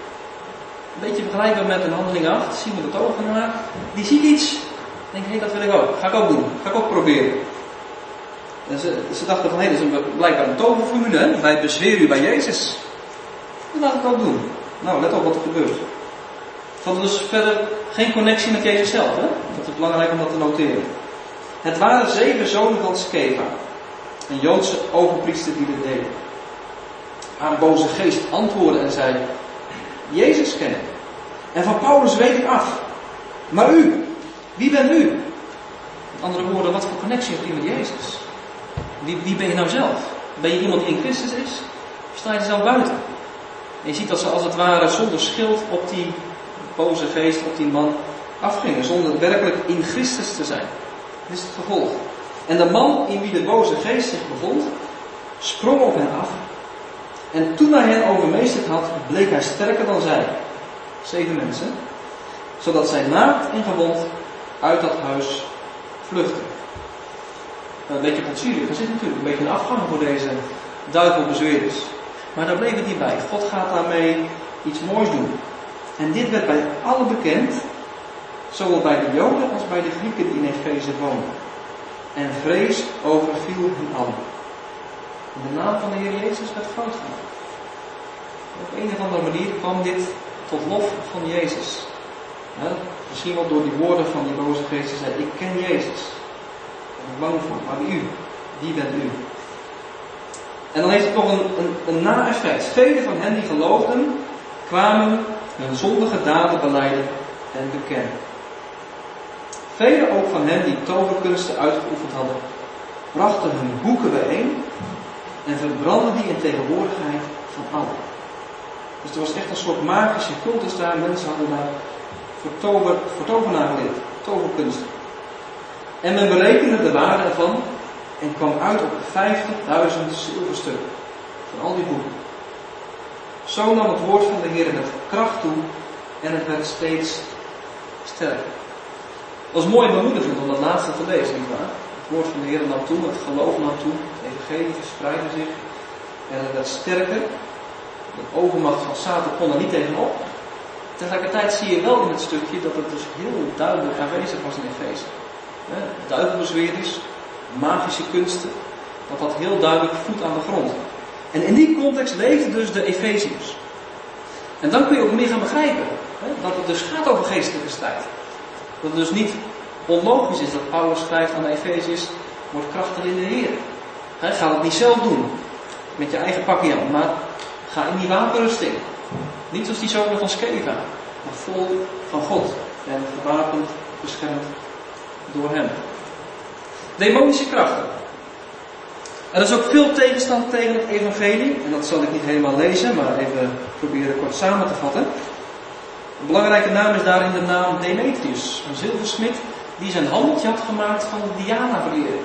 Een beetje vergelijkbaar met een handeling 8. Simon de tovenaar. Die ziet iets. Denk, hé, dat wil ik ook. Ga ik ook doen. Ga ik ook proberen. En ze dachten van, hé, dat is blijkbaar een toverformule. Hè? Wij bezweren u bij Jezus. Dat laat ik ook doen. Nou, let op wat er gebeurt. Van dus verder geen connectie met Jezus zelf. Hè? Dat is belangrijk om dat te noteren. Het waren 7 zonen van Sceva. Een Joodse overpriester die dit deden. Haar boze geest antwoordde en zei, Jezus kennen. En van Paulus weet ik af. Maar u, wie bent u? Met andere woorden, wat voor connectie heeft u met Jezus? Wie ben je nou zelf? Ben je iemand die in Christus is? Of sta je er zelf buiten? En je ziet dat ze als het ware zonder schild op die boze geest, op die man afgingen. Zonder werkelijk in Christus te zijn. Dit is het gevolg. En de man in wie de boze geest zich bevond, sprong op hen af. En toen hij hen overmeesterd had, bleek hij sterker dan zij. 7 mensen. Zodat zij naakt en gewond uit dat huis vluchtten. Een beetje potsierlijk. Er zit natuurlijk een beetje een afgang voor deze duivelbezweerders. Maar daar bleef het niet bij. God gaat daarmee iets moois doen. En dit werd bij allen bekend. Zowel bij de Joden als bij de Grieken die in Efeze woonden. En vrees overviel hen allen. En de naam van de Heer Jezus werd groot gemaakt. Op een of andere manier kwam dit tot lof van Jezus. Ja, misschien wel door die woorden van die boze geest die zei, ik ken Jezus. Ik ben bang voor, maar wie bent u? En dan heeft het nog een na-effect. Velen van hen die geloofden, kwamen hun zondige daden belijden en bekennen. Velen ook van hen die toverkunsten uitgeoefend hadden, brachten hun boeken bijeen en verbrandden die in tegenwoordigheid van allen. Dus er was echt een soort magische cultus daar. Mensen hadden daar voor tovenaar geleerd, toverkunsten. En men berekende de waarde ervan en kwam uit op 50.000 zilverstukken van al die boeken. Zo nam het woord van de Heer met kracht toe en het werd steeds sterker. Het was mooi en bemoedigend om dat laatste te lezen, nietwaar? Het woord van de Heer nam toe, het geloof nam toe, het evangelie verspreidde zich en het werd sterker. De overmacht van Satan kon er niet tegenop. Tegelijkertijd zie je wel in het stukje dat het dus heel duidelijk aanwezig was in Efeze. Duivelbezweerders, magische kunsten, dat had heel duidelijk voet aan de grond. En in die context leefden dus de Efeziërs. En dan kun je ook meer gaan begrijpen, dat het dus gaat over geestelijke strijd. Dat het dus niet onlogisch is dat Paulus schrijft aan de Efeziërs, word krachtig in de Heer. Ga het niet zelf doen, met je eigen pakje aan, maar ga in die wapenrusting. Niet zoals die zonen van Sceva, maar vol van God en gewapend, beschermd door hem. Demonische krachten. Er is ook veel tegenstand tegen het evangelie. En dat zal ik niet helemaal lezen, maar even proberen kort samen te vatten. Een belangrijke naam is daarin de naam Demetrius. Een zilversmid die zijn handeltje had gemaakt van de Diana-verering.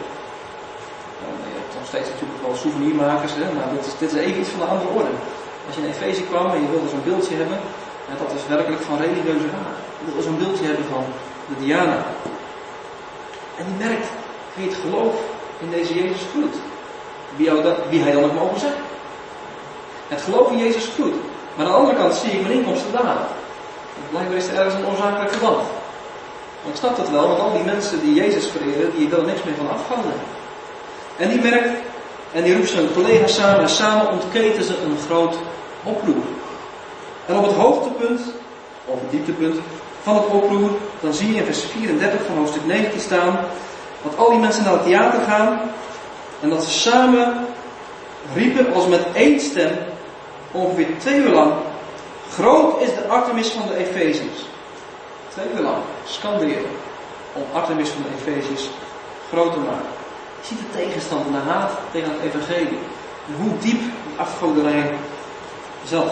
Je hebt nog steeds natuurlijk wel souvenirmakers, maar dit is even iets van een andere orde. Als je in Efeze kwam en je wilde zo'n beeldje hebben, dat is werkelijk van religieuze raad. Je wilde zo'n beeldje hebben van de Diana. En die merkt, wie het geloof in deze Jezus groeit. Wie hij dan ook mogen zijn. Het geloof in Jezus groeit. Maar aan de andere kant zie ik mijn inkomsten dalen. Blijkbaar is er ergens een oorzakelijk verband. Maar ik snap dat wel, want al die mensen die Jezus vereren, die er niks meer van afvallen. En die merkt, en die roept zijn collega's samen, en samen ontketen ze een groot oproer. En op het hoogtepunt, of het dieptepunt van het oproer, dan zie je in vers 34 van hoofdstuk 19 staan, dat al die mensen naar het theater gaan, en dat ze samen riepen als met één stem, ongeveer 2 uur lang, groot is de Artemis van de Efeziërs. 2 uur lang skanderen om Artemis van de Efeziërs groot te maken. Je ziet de tegenstand en de haat tegen het evangelie. En hoe diep die afgoderij zat.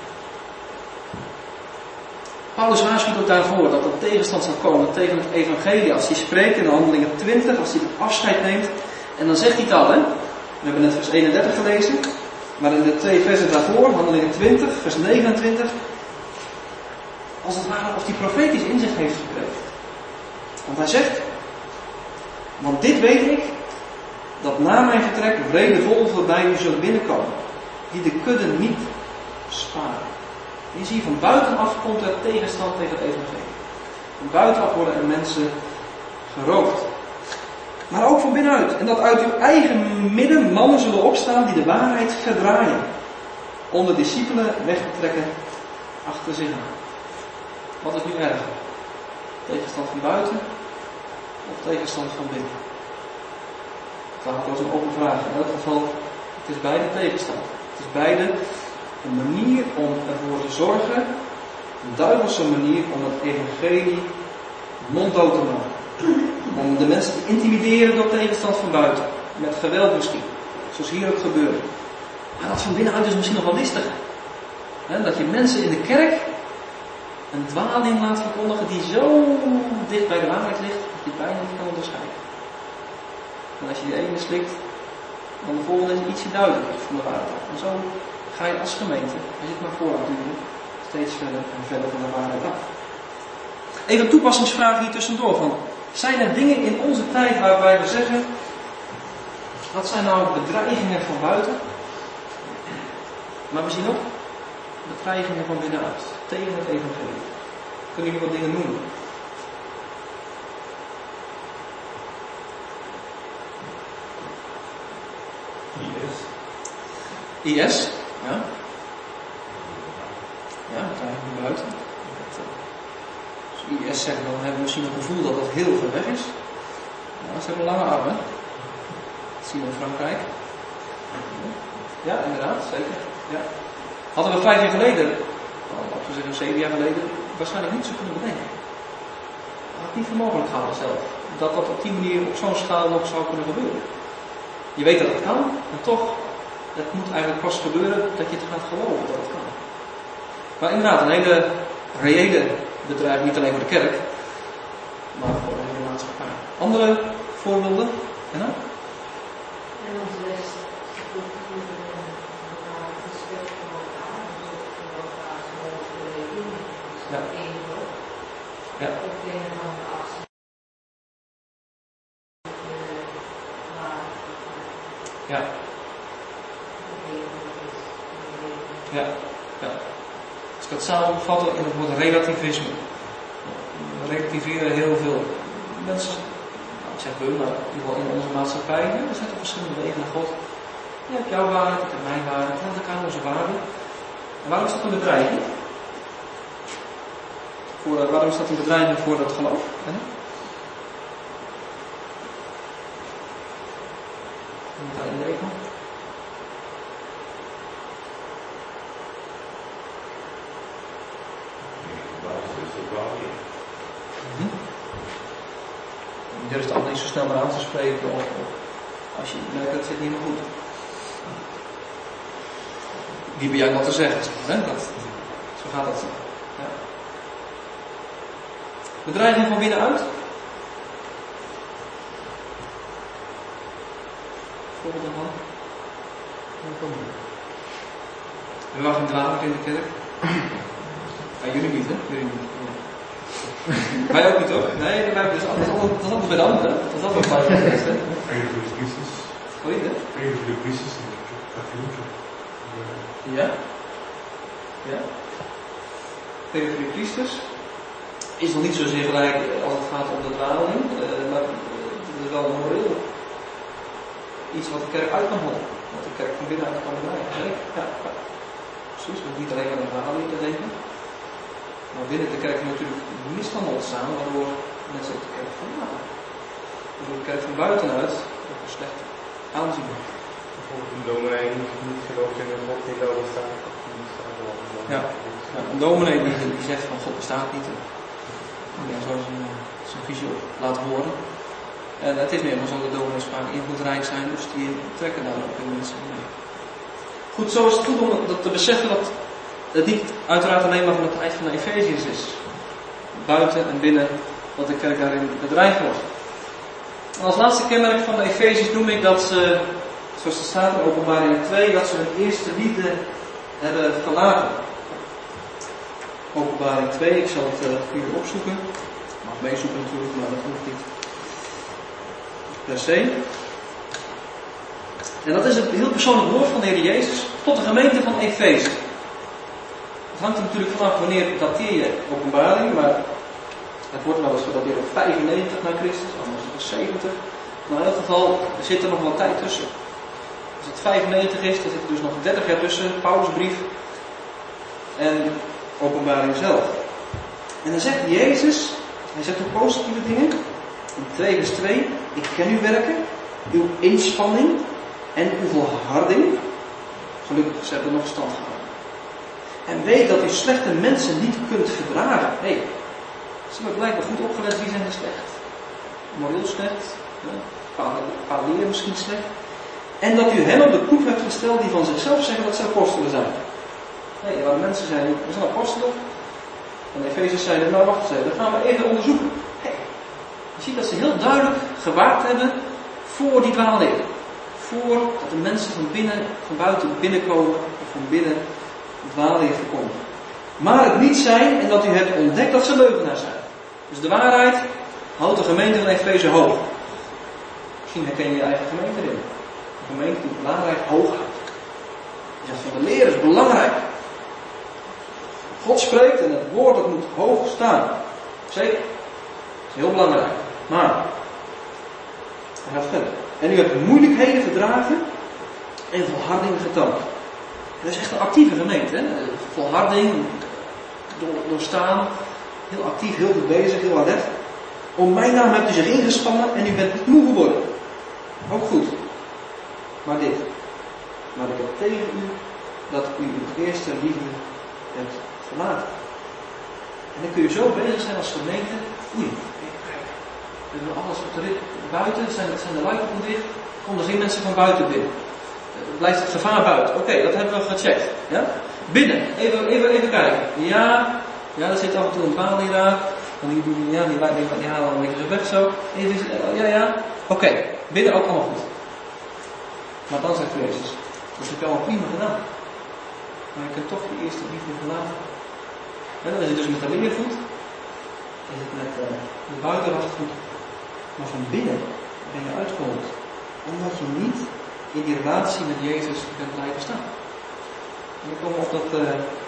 Paulus waarschuwt ook daarvoor dat er tegenstand zal komen tegen het evangelie. Als hij spreekt in de Handelingen 20, als hij het afscheid neemt. En dan zegt hij het al, hè. We hebben net vers 31 gelezen. Maar in de 2 versen daarvoor, Handelingen 20, vers 29. Als het ware of hij profetisch inzicht heeft gekregen. Want hij zegt, want dit weet ik, dat na mijn vertrek vredevolven bij u zullen binnenkomen, die de kudde niet sparen. Je ziet, van buitenaf komt er tegenstand tegen het evangelie. Van buitenaf worden er mensen geroofd. Maar ook van binnenuit. En dat uit uw eigen midden mannen zullen opstaan die de waarheid verdraaien. Om de discipelen weg te trekken achter zich aan. Wat is nu erger? Tegenstand van buiten of tegenstand van binnen? Dat was een open vraag. In elk geval, het is beide tegenstand. Het is beide een manier om ervoor te zorgen, een duivelse manier om het evangelie monddood te maken. Om de mensen te intimideren door tegenstand van buiten. Met geweld misschien. Zoals hier ook gebeurt. Maar dat van binnenuit is misschien nog wel listiger. Dat je mensen in de kerk een dwaling laat verkondigen die zo dicht bij de waarheid ligt, dat je het bijna niet kan onderscheiden. En als je die ene slikt, dan de volgende is ietsje duidelijker van de waarheid. En zo ga je als gemeente, als je het maar voor laat duren, steeds verder en verder van de waarheid af. Even een toepassingsvraag hier tussendoor. Zijn er dingen in onze tijd waarbij we zeggen, wat zijn nou bedreigingen van buiten? Maar we zien ook bedreigingen van binnenuit, tegen het evangelie. Kunnen jullie wat dingen noemen? IS, ja. Ja, bedreiging van buiten. Als IS zegt, dan hebben we misschien het gevoel dat dat heel ver weg is. Ja, ze hebben lange armen. Dat zien we in Frankrijk. Ja, inderdaad, zeker. Ja. Hadden we 5 jaar geleden, laten we zeggen 7 jaar geleden, waarschijnlijk niet zo kunnen bedenken. Dat had niet voor mogelijk gehouden zelf. Dat dat op die manier op zo'n schaal nog zou kunnen gebeuren. Je weet dat het kan, en toch, het moet eigenlijk pas gebeuren dat je het gaat geloven dat het kan. Maar inderdaad, een hele reële bedreiging, niet alleen voor de kerk, maar voor de hele maatschappij. Andere voorbeelden? En dan? En onze les ja. Ja. Ja. Ja. Ja. Als ik dat samenvatten in het woord relativisme. We relativeren heel veel. Mensen, ik zeg we, maar in ieder geval in onze maatschappij, er zijn toch verschillende wegen naar God. Je hebt jouw waarde, ik heb mijn waarde, we hebben elkaar onze waarde. En waarom is dat een bedreiging? Waarom is dat een bedreiging voor dat geloof? Moet daarin denken? Je durft het niet zo snel maar aan te spreken of als je merkt dat het zit niet meer goed. Wie ben jij wat te zeggen? Hè? Zo gaat dat. Ja. Bedreiging van binnenuit. Voorbeeld daarvan. We waren dwalend in de kerk. Ja, jullie niet, hè? Jullie niet. Wij ook niet, hoor. Nee, dat is altijd bij de anderen. Dat is altijd bij de anderen. Hoe heet het? Ja? Ja? Pedofiele priesters is nog niet zozeer gelijk als het gaat om de dwaling, maar het is wel een moreel iets wat de kerk uit kan halen. Wat de kerk van binnenuit kan bedrijven. Nee? Ja. Precies, we niet alleen aan de dwaling te denken. Maar binnen de kerk natuurlijk misstanden ontstaan, waardoor mensen ook de kerk verlaten. Waardoor de kerk van buitenuit ook een slecht aanzien wordt. Bijvoorbeeld een dominee niet gelooft in een God die wel bestaat. Ja, een dominee die zegt van God bestaat niet. Ja, zo zijn visie op laten horen. En het is meer maar zo dat dominees vaak invloedrijk zijn, dus die trekken daar ook in mensen mee. Goed, zo is het goed om te beseffen dat het niet uiteraard alleen maar van de tijd van de Efeziërs is. Buiten en binnen dat de kerk daarin bedreigd wordt. En als laatste kenmerk van de Efeziërs noem ik dat ze, zoals er staat in Openbaring 2, dat ze hun eerste liefde hebben verlaten. Openbaring 2, ik zal het voor jullie opzoeken. Ik mag meezoeken natuurlijk, maar dat hoeft niet per se. En dat is het heel persoonlijk woord van de Heer Jezus tot de gemeente van Efeze. Het hangt er natuurlijk vanaf wanneer dateer je Openbaring, maar het wordt wel eens gedateerd op 95 na Christus, anders is het 70. Maar in elk geval zit er nog wat tijd tussen. Als het 95 is, dan zit er dus nog 30 jaar tussen, Paulusbrief en Openbaring zelf. En dan zegt Jezus, hij zegt ook positieve dingen. In 2 vers 2, ik ken uw werken, uw inspanning en uw volharding. Gelukkig, ze hebben nog stand gehouden. En weet dat u slechte mensen niet kunt verdragen. Nee, ze hebben blijkbaar goed opgelet wie zijn er slecht. Moreel slecht, qua leer misschien slecht. En dat u hen op de proef hebt gesteld die van zichzelf zeggen dat ze apostelen zijn. Nee, waar mensen zijn, we zijn apostelen. En de Efezers zeiden, nou wacht eens even, dat gaan we even onderzoeken. Hey, je ziet dat ze heel duidelijk gewaakt hebben voor die dwaalleer. Voordat de mensen van buiten binnenkomen, of van binnen de dwaalleer voorkomen. Maar het niet zijn en dat u hebt ontdekt dat ze leugenaars zijn. Dus de waarheid houdt de gemeente van Efeze hoog. Misschien herken je je eigen gemeente erin. De gemeente die de waarheid hoog houdt. Je zegt van de leer is belangrijk. God spreekt en het woord dat moet hoog staan. Zeker. Dat is heel belangrijk. Maar hij gaat verder. En u hebt moeilijkheden verdragen en volharding getoond. Dat is echt een actieve gemeente. Hè? Volharding, doorstaan, heel actief, heel goed bezig, heel alert. Om mijn naam hebt u zich ingespannen en u bent niet moe geworden. Ook goed. Maar dit. Maar ik heb tegen u dat u uw eerste liefde hebt verlaten. En dan kun je zo bezig zijn als gemeente. Oei, kijk. We doen alles op de rit. Buiten zijn de luiken dicht. Komen er geen mensen van buiten binnen. Blijft het gevaar buiten. Oké, dat hebben we gecheckt. Ja? Binnen. Even kijken. Ja, er zit af en toe een dwaalleraar. En die halen een beetje zo weg zo. Ja. Oké, binnen ook allemaal goed. Maar dan zegt Jezus, dat heb je allemaal prima gedaan. Maar je kunt toch je eerste liefde verlaten. En dan is het dus met de leervoet. Is het met de buitenracht goed. Maar van binnen ben je uitgehold. Omdat je niet in die relatie met Jezus bent blijven staan. En dan komen we op dat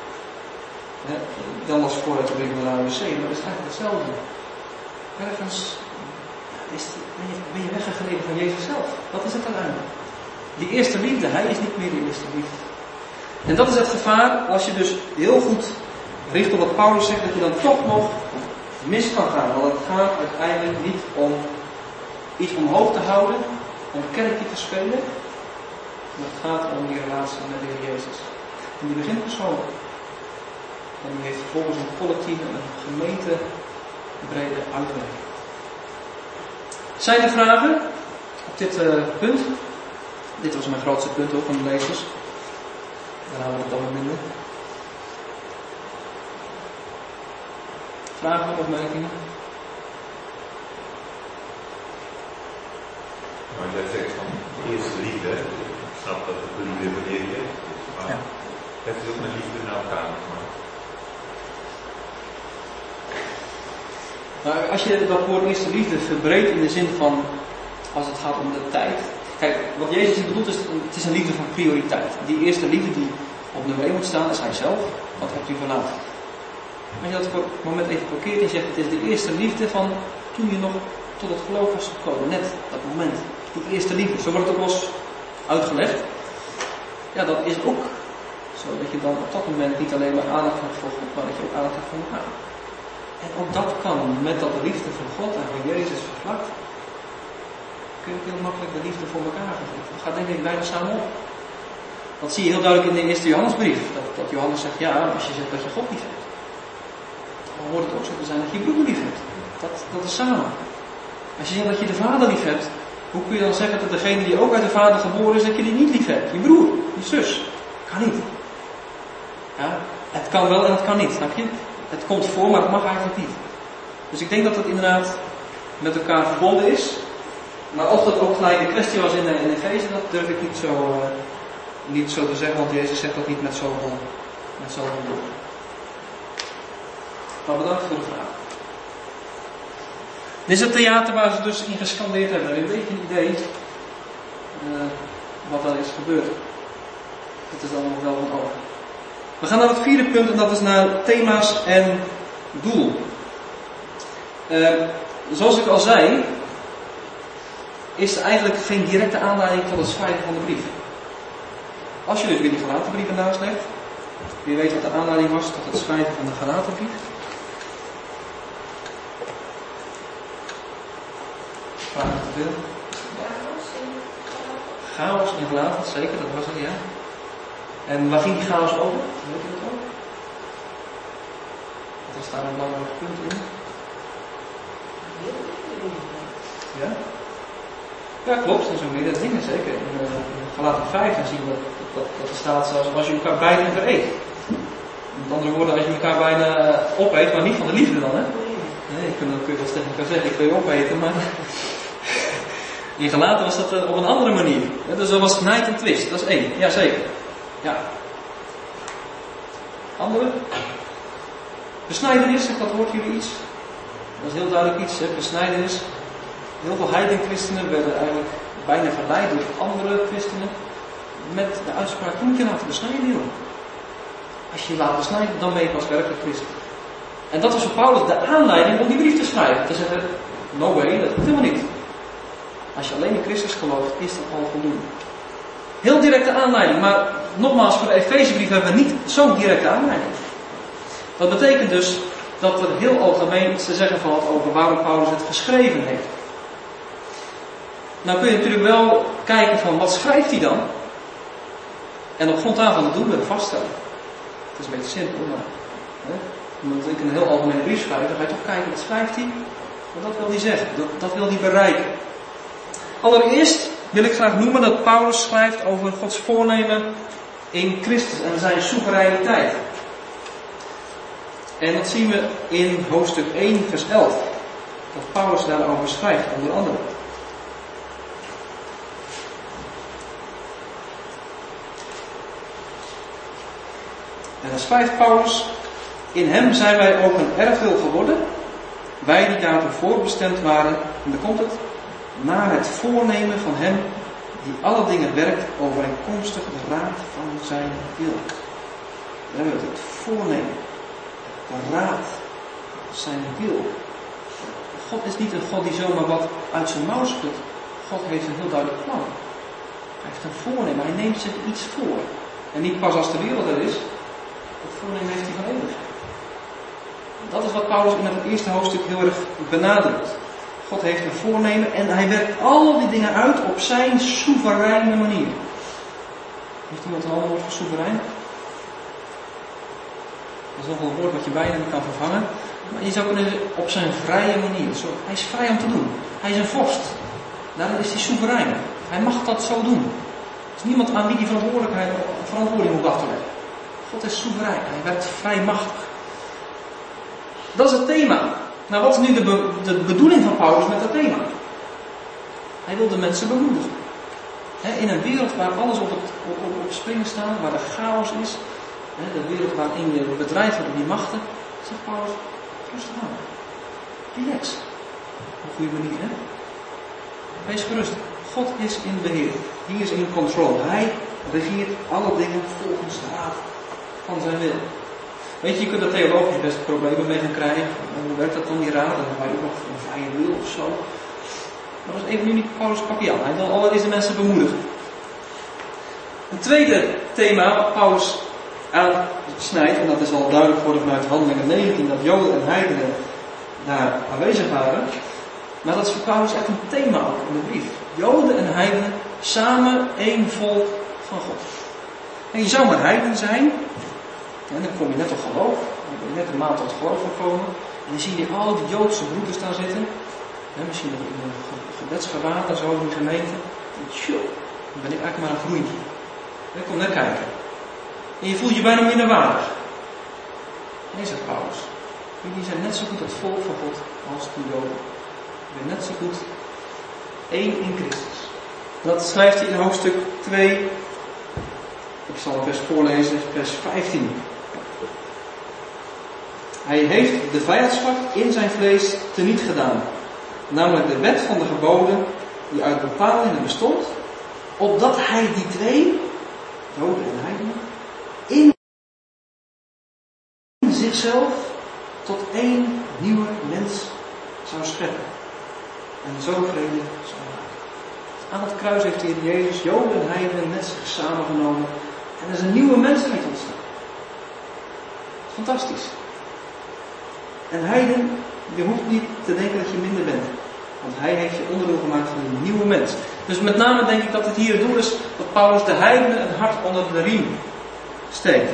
dan als vooruit te brengen naar de AWC, maar dat is eigenlijk hetzelfde. Ergens ben je weggegeven van Jezus zelf. Dat is het uiteindelijk. Die eerste liefde, hij is niet meer de eerste liefde. En dat is het gevaar als je dus heel goed richt op wat Paulus zegt, dat je dan toch nog mis kan gaan. Want het gaat uiteindelijk niet om iets omhoog te houden, om kerkje te spelen. Maar het gaat om die relatie met de Heer Jezus. En die begint persoonlijk. En die heeft vervolgens een collectieve en een gemeentebrede uitwerking. Zijn er vragen op dit punt? Dit was mijn grootste punt ook van de lezers. Dan houden we het dan wat minder. Vragen of opmerkingen? Maar jij zegt van eerste liefde. Ik snap dat het liefde verleden is. Maar het is ook met liefde naar elkaar. Maar als je dat woord eerste liefde verbreedt in de zin van, als het gaat om de tijd. Kijk, wat Jezus hier bedoelt is, het is een liefde van prioriteit. Die eerste liefde die op nummer 1 moet staan is hij zelf. Wat hebt u verlaten? Als je dat voor het moment even blokkeert en zegt, het is de eerste liefde van toen je nog tot het geloof was gekomen. Net dat moment. Die eerste liefde. Zo wordt het ook wel eens uitgelegd. Ja, dat is ook zo dat je dan op dat moment niet alleen maar aandacht hebt voor God, maar dat je ook aandacht hebt voor elkaar. En ook dat kan met dat de liefde van God en van Jezus vervlakt. Kun je ook heel makkelijk de liefde voor elkaar vervlakken. Dat gaat denk ik bijna samen op. Dat zie je heel duidelijk in de eerste Johannesbrief. Dat Johannes zegt, ja, als je zegt dat je God lief hebt, dan hoort het ook zo te zijn dat je broeder lief hebt. Dat is samen. Als je zegt dat je de vader lief hebt, hoe kun je dan zeggen dat degene die ook uit de vader geboren is, dat je die niet lief hebt? Je broer, je zus. Kan niet. Ja, het kan wel en het kan niet, snap je? Het komt voor, maar het mag eigenlijk niet. Dus ik denk dat het inderdaad met elkaar verbonden is. Maar of dat ook gelijk een kwestie was in Efeze, dat durf ik niet zo te zeggen, want Jezus zegt dat niet met zoveel woorden. Maar bedankt voor de vraag. Dit is het theater waar ze dus in gescandeerd hebben. Een beetje een idee wat er is gebeurd. Dat is allemaal wel van over. We gaan naar het vierde punt en dat is naar thema's en doel. Zoals ik al zei, is er eigenlijk geen directe aanleiding tot het schrijven van de brief. Als je dus weer die Galatenbrief ernaast legt, wie weet wat de aanleiding was tot het schrijven van de Galatenbrief. Vraag te veel. Chaos in Galaten, zeker, dat was het, ja. En waar ging die chaos over? Weet je dat ook? Er staan een belangrijk punt in. Ja? Ja, klopt. Er zijn meerdere dingen, zeker. In Galaten 5 dan zien we dat er staat zelfs als je elkaar bijna vereet. Met andere woorden, als je elkaar bijna opeet, maar niet van de liefde dan, hè? Nee, kun je wel tegen elkaar zeggen, ik wil je opeten, maar... In Galaten was dat op een andere manier. Dus dat was nijd en twist, dat is 1. Jazeker. Ja. Andere? Besnijdenis, zegt dat woord jullie iets? Dat is heel duidelijk iets, hè? Besnijdenis. Heel veel heidenchristenen werden eigenlijk bijna verleid door andere christenen met de uitspraak, hoe moet je nou te besnijden, joh? Als je je laat besnijden, dan ben je pas werkelijk christen. En dat was voor Paulus de aanleiding om die brief te schrijven. Te zeggen, no way, dat hoeft helemaal niet. Als je alleen in Christus gelooft, is dat al voldoende. Heel directe aanleiding, maar nogmaals, voor de Efezebrief hebben we niet zo'n directe aanleiding. Dat betekent dus dat er heel algemeen iets te zeggen valt over waarom Paulus het geschreven heeft. Nou kun je natuurlijk wel kijken van wat schrijft hij dan? En op grond daarvan doen we het vaststellen. Het is een beetje simpel, maar omdat ik een heel algemene brief schrijf, dan ga je toch kijken wat schrijft hij? Wat wil hij zeggen? Dat wil hij bereiken. Allereerst wil ik graag noemen dat Paulus schrijft over Gods voornemen in Christus en zijn soevereiniteit. En dat zien we in hoofdstuk 1 vers 11. Dat Paulus daarover schrijft, onder andere. En dan schrijft Paulus: in hem zijn wij ook een erfdeel geworden, wij die daartoe voorbestemd waren, en dan komt het, naar het voornemen van hem die alle dingen werkt overeenkomstig de raad van zijn wil. Dan hebben we het voornemen, de raad, zijn wil. God is niet een God die zomaar wat uit zijn mouw schudt. God heeft een heel duidelijk plan. Hij heeft een voornemen, hij neemt zich iets voor. En niet pas als de wereld er is. Dat voornemen heeft hij van eeuwigheid. Dat is wat Paulus in het eerste hoofdstuk heel erg benadrukt. God heeft een voornemen en hij werkt al die dingen uit op zijn soevereine manier. Heeft iemand een ander woord voor soeverein? Dat is nog wel een woord wat je bijna niet kan vervangen. Maar je zou kunnen zeggen, op zijn vrije manier. Hij is vrij om te doen. Hij is een vorst. Daarom is hij soeverein. Hij mag dat zo doen. Er is niemand aan wie die verantwoording moet afleggen. God is soeverein. Hij werkt vrijmachtig. Dat is het thema. Nou, wat is nu de bedoeling van Paulus met dat thema? Hij wil de mensen bemoedigen. In een wereld waar alles op springen staat, waar er chaos is, de wereld waarin je bedreigd wordt door die machten, zegt Paulus, rustig aan. Relax. Op een goede manier, hè? Wees gerust. God is in beheer. He is in control. Hij regeert alle dingen volgens de raad van zijn wil. Weet je, je kunt er theologisch best problemen mee gaan krijgen. Hoe werkt dat dan, die raad? Dan ga je ook nog een vrije wil of zo. Maar dat is even nu niet Paulus' pakje aan. Hij wil allereerst de mensen bemoedigen. Een tweede thema wat Paulus aansnijdt, en dat is al duidelijk geworden vanuit Handelingen 19, dat Joden en Heidenen daar aanwezig waren. Maar dat is voor Paulus echt een thema ook in de brief. Joden en Heidenen samen één volk van God. En je zou maar heiden zijn. En dan kom je net tot geloof. Dan ben je net een maand tot geloof gekomen. En dan zie je al die Joodse broeders daar zitten. Misschien nog in een gebedsgewaad en zo in de gemeente. Dan ben ik eigenlijk maar een groentje. Ik kom net kijken. En je voelt je bijna minderwaardig. Nee, zegt Paulus. Jullie zijn net zo goed het volk van God als de Joden. Je bent net zo goed één in Christus. Dat schrijft hij in hoofdstuk 2. Ik zal een vers voorlezen, vers 15. Hij heeft de vijandschap in zijn vlees teniet gedaan. Namelijk de wet van de geboden die uit bepalingen bestond. Opdat hij die twee, Joden en heidenen, in zichzelf tot één nieuwe mens zou scheppen. En zo vrede zou maken. Aan het kruis heeft de Heer Jezus Joden en heidenen met zich samengenomen. En er is een nieuwe mensheid ontstaan. Fantastisch. En heiden, je hoeft niet te denken dat je minder bent. Want hij heeft je onderdeel gemaakt van een nieuwe mens. Dus met name denk ik dat het hier het doel is dat Paulus de heidenen een hart onder de riem steekt.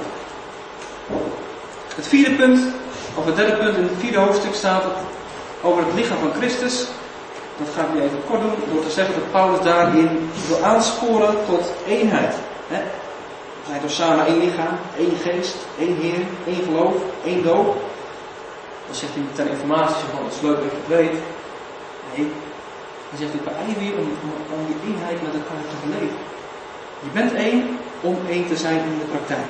Het vierde punt, of het derde punt in het vierde hoofdstuk staat het over het lichaam van Christus. Dat ga ik nu even kort doen, door te zeggen dat Paulus daarin wil aansporen tot eenheid. We zijn toch samen één lichaam, één geest, één Heer, één geloof, één doop. Dan zegt hij ter informatie van het is leuk dat je het weet. Nee, hij zegt ik beijver weer om die eenheid met elkaar te beleven. Je bent één om één te zijn in de praktijk.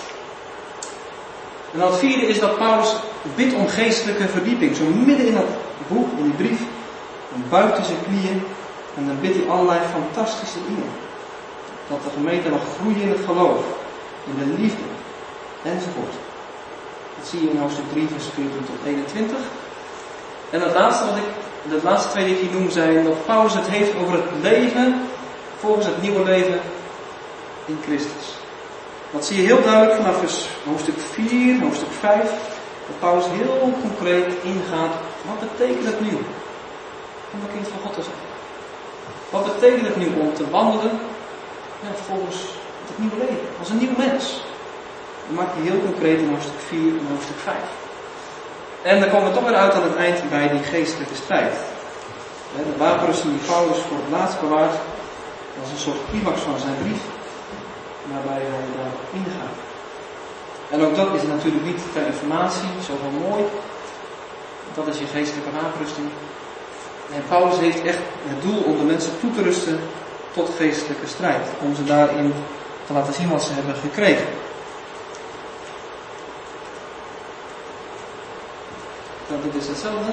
En dan het vierde is dat Paulus bidt om geestelijke verdieping. Zo midden in dat boek, in die brief, dan buigt hij zijn knieën en dan bidt hij allerlei fantastische dingen. Dat de gemeente mag groeien in het geloof, in de liefde, enzovoort. Dat zie je in hoofdstuk 3, vers 14 tot 21. En de laatste twee die ik hier noem zijn dat Paulus het heeft over het leven, volgens het nieuwe leven in Christus. Dat zie je heel duidelijk vanaf hoofdstuk 4, hoofdstuk 5, dat Paulus heel concreet ingaat. Wat betekent het nu om een kind van God te zijn? Wat betekent het nu om te wandelen volgens het nieuwe leven, als een nieuw mens? Dat maakt hij heel concreet in hoofdstuk 4 en hoofdstuk 5. En dan komen we toch weer uit aan het eind bij die geestelijke strijd. De wapenrusting die Paulus voor het laatst bewaart, dat is een soort climax van zijn brief, waarbij hij daarop ingaat. En ook dat is natuurlijk niet ter informatie, zo van mooi. Dat is je geestelijke wapenrusting. En Paulus heeft echt het doel om de mensen toe te rusten tot geestelijke strijd. Om ze daarin te laten zien wat ze hebben gekregen. Nou, dit is hetzelfde.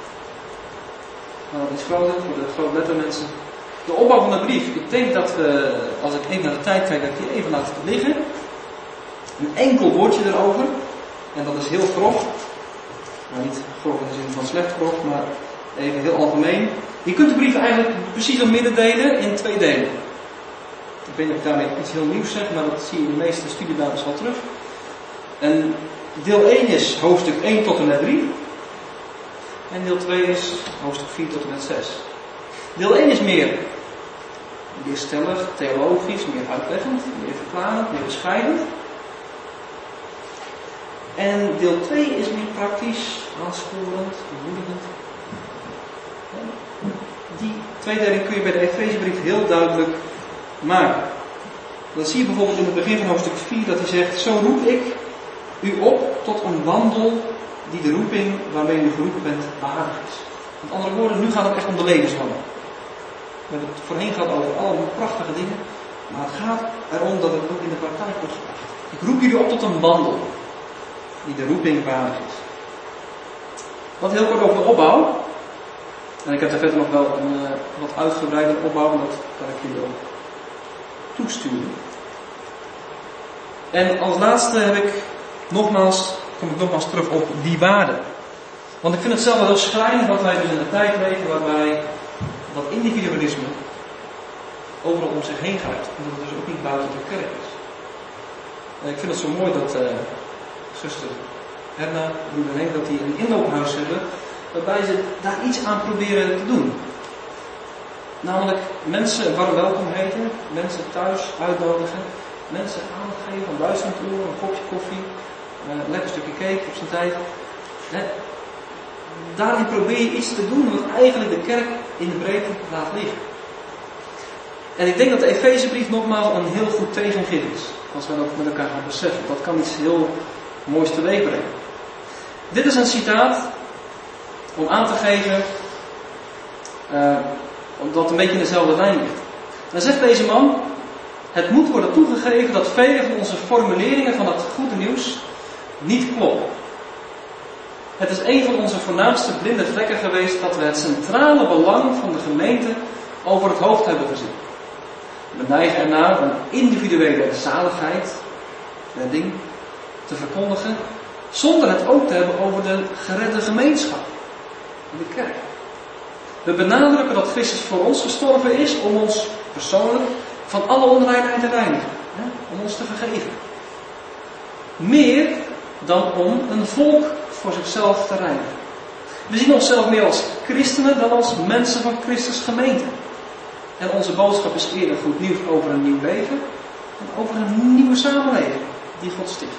Maar dat is groter voor de grootlettermensen. De opbouw van de brief. Ik denk dat we, als ik even naar de tijd kijk, dat ik die even laat liggen. Een enkel woordje erover. En dat is heel grof. Nou, niet grof in de zin van slecht grof, maar even heel algemeen. Je kunt de brief eigenlijk precies op midden delen in 2 delen. Ik weet niet of ik daarmee iets heel nieuws zeg, maar dat zie je in de meeste studiebijbels wel terug. En deel 1 is hoofdstuk 1 tot en met 3. En deel 2 is hoofdstuk 4 tot en met 6. Deel 1 is meer stellig, theologisch, meer uitleggend, meer verklarend, meer bescheidend. En deel 2 is meer praktisch, aansporend, bemoedigend. Die tweedeling kun je bij de Efezebrief heel duidelijk maken. Dat zie je bijvoorbeeld in het begin van hoofdstuk 4 dat hij zegt: zo roep ik u op tot een wandel die de roeping waarmee u geroepen bent waardig is. Met andere woorden, nu gaat het echt om de levenswandel. We hebben het voorheen gehad over allemaal prachtige dingen, maar het gaat erom dat het ook in de praktijk wordt gebracht. Ik roep jullie op tot een wandel die de roeping waardig is. Wat heel kort over de opbouw. En ik heb daar verder nog wel een wat uitgebreide opbouw, dat kan ik jullie ook toesturen. En als laatste kom ik nogmaals terug op die waarde. Want ik vind het zelf wel heel schrijnend dat wij dus in een tijd leven waarbij dat individualisme overal om zich heen gaat. En dat het dus ook niet buiten de kerk is. En ik vind het zo mooi dat zuster Herna, broeder Henk, dat die een inloophuis hebben waarbij ze daar iets aan proberen te doen. Namelijk mensen warm welkom heten, mensen thuis uitnodigen, mensen aandacht geven, een luisterend oor, een kopje koffie, een lekker stukje cake op zijn tijd. daarin probeer je iets te doen wat eigenlijk de kerk in de breedte laat liggen. En ik denk dat de Efezebrief nogmaals een heel goed tegengif is. Als we dat met elkaar gaan beseffen. Dat kan iets heel moois teweeg brengen. Dit is een citaat om aan te geven, omdat het een beetje in dezelfde lijn ligt. Dan zegt deze man: het moet worden toegegeven dat vele van onze formuleringen van het goede nieuws niet kloppen. Het is een van onze voornaamste blinde vlekken geweest dat we het centrale belang van de gemeente over het hoofd hebben gezien. We neigen ernaar een individuele zaligheid, redding, te verkondigen, zonder het ook te hebben over de geredde gemeenschap, de kerk. We benadrukken dat Christus voor ons gestorven is om ons persoonlijk van alle onreinheid te reinigen, om ons te vergeven. Meer dan om een volk voor zichzelf te reinigen. We zien onszelf meer als christenen dan als mensen van Christus gemeente. En onze boodschap is eerder goed nieuws over een nieuw leven en over een nieuwe samenleving die God sticht.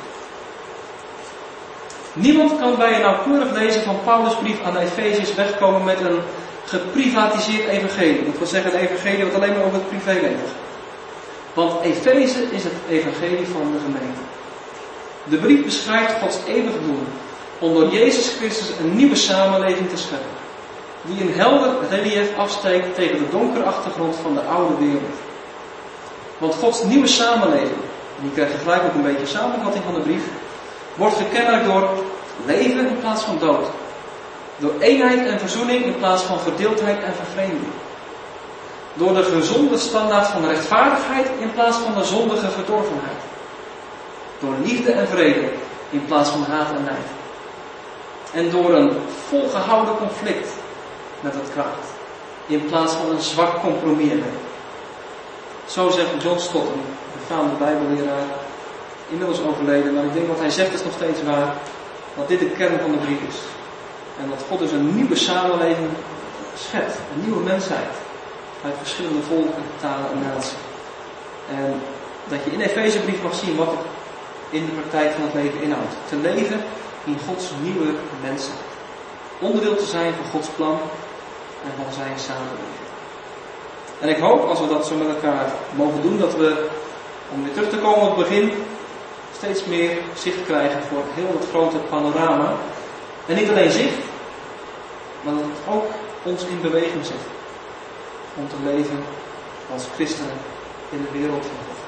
Niemand kan bij een nauwkeurig lezen van Paulus' brief aan de Efeziërs wegkomen met een geprivatiseerd evangelie. Dat wil zeggen een evangelie wat alleen maar over het privéleven gaat. Want Efeze is het evangelie van de gemeente. De brief beschrijft Gods eeuwig doel om door Jezus Christus een nieuwe samenleving te scheppen. Die in helder reliëf afsteekt tegen de donkere achtergrond van de oude wereld. Want Gods nieuwe samenleving, en die krijgt gelijk ook een beetje samenvatting van de brief, wordt gekenmerkt door leven in plaats van dood. Door eenheid en verzoening in plaats van verdeeldheid en vervreemding. Door de gezonde standaard van rechtvaardigheid in plaats van de zondige verdorvenheid. Door liefde en vrede in plaats van haat en nijd. En door een volgehouden conflict met het kwaad. In plaats van een zwak compromis. Zo zegt John Stott, een befaamde bijbelleraar, inmiddels overleden, maar ik denk wat hij zegt is nog steeds waar, dat dit de kern van de brief is. En dat God dus een nieuwe samenleving schept, een nieuwe mensheid, uit verschillende volken, talen en naties. En dat je in de Efezebrief mag zien wat het in de praktijk van het leven inhoudt. Te leven in Gods nieuwe mensen. Onderdeel te zijn van Gods plan en van zijn samenleving. En ik hoop, als we dat zo met elkaar mogen doen, dat we, om weer terug te komen op het begin, steeds meer zicht krijgen voor heel het grote panorama. En niet alleen zicht, maar dat het ook ons in beweging zet. Om te leven als christenen in de wereld van God.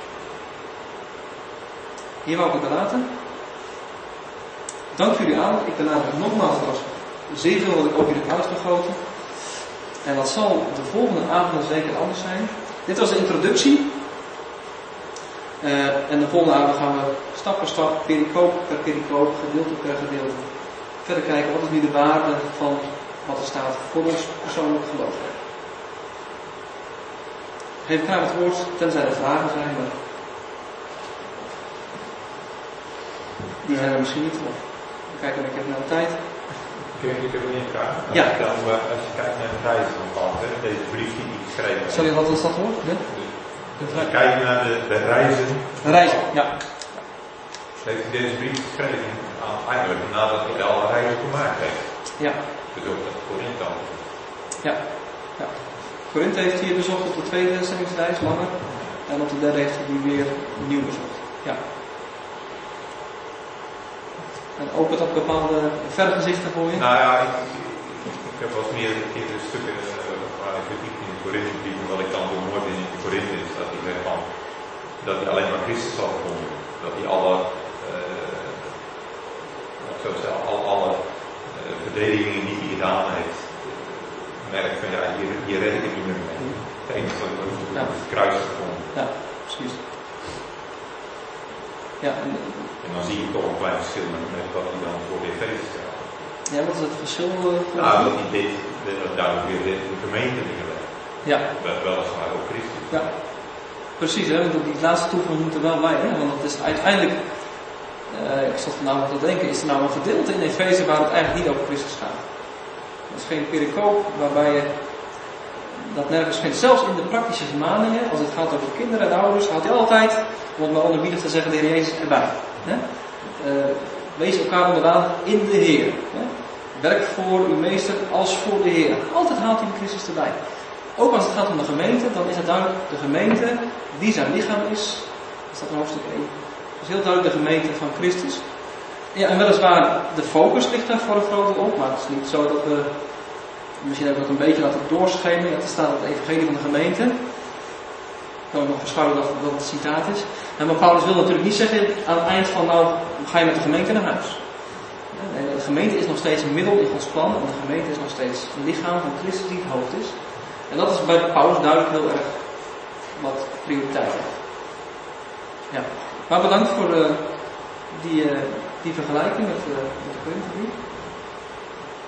Hier wou ik het laten. Dank voor jullie aandacht. Ik ben namelijk nogmaals, het was zeer veel wat ik op jullie heb uitgegoten. En dat zal de volgende avond zeker anders zijn. Dit was de introductie. En de volgende avond gaan we stap voor stap, pericoop per pericoop, gedeelte per gedeelte, verder kijken wat is nu de waarde van wat er staat voor ons persoonlijk geloof. Geef graag het woord, tenzij er vragen zijn, maar die zijn er misschien niet voor. Kijken, ik heb naar de tijd. Ik heb een vraag. Ja. Als je kijkt naar de reizen van deze brief die ik geschreven heb. Sorry, wat was dat woord? Als je kijkt naar de reizen. Reizen, ja. Heeft hij deze brief geschreven eigenlijk nadat hij alle reizen gemaakt heeft. Ja. Dus ook dat Korinthe. Ja. Ja. Korinthe heeft hij bezocht op de tweede zendingsreis, langer. En op de derde heeft hij die weer opnieuw bezocht. Ja. En opent dat bepaalde vergezichten voor je? Nou ja, ik heb wel eens meerdere keren stukken waar ik verdiept in de Korinthe-brief. En wat ik dan zo mooi vind in de Korinthe is dat hij zegt van dat hij alleen maar Christus had gevonden. Dat hij alle verdedigingen die hij gedaan heeft, merkt van ja, hier red ik het niet meer mee. Het enige wat ik hoef is het kruis gevonden. Ja, precies. Ja, en dan zie je toch een klein verschil met wat hij dan voor de Efeze stelt. Ja, wat is het verschil? Nou, dat hij dit duidelijk weer de gemeente neerlegt. Ja. Weliswaar ook Christus. Ja, precies. Hè? Want die laatste toevoeging moet er wel bij. Hè? Want het is uiteindelijk, ik zat vanavond te denken, is er nou een gedeelte in Efeze waar het eigenlijk niet over Christus gaat. Dat is geen pericoop waarbij je dat nergens vindt. Zelfs in de praktische vermaningen, als het gaat over kinderen en ouders, houdt hij altijd, om het maar onderbiedig te zeggen, de Heer Jezus erbij. Hè? Wees elkaar onderdaan in de Heer. Hè? Werk voor uw meester als voor de Heer. Altijd haalt hij de Christus erbij. Ook als het gaat om de gemeente, dan is het duidelijk de gemeente die zijn lichaam is. Dat staat in hoofdstuk 1. Dat is heel duidelijk de gemeente van Christus. Ja, en weliswaar, de focus ligt daar voor een grote op, maar het is niet zo dat we, misschien hebben we dat een beetje laten doorschemeren, dat staat het evangelie van de gemeente. Ik kan ook nog verschuilen dat het citaat is. En maar Paulus wil natuurlijk niet zeggen aan het eind van, nou ga je met de gemeente naar huis. Nee, de gemeente is nog steeds een middel in Gods plan en de gemeente is nog steeds een lichaam van Christus die het hoofd is. En dat is bij Paulus duidelijk heel erg wat prioriteit heeft. Ja. Maar bedankt voor die vergelijking met de Korintherbrief.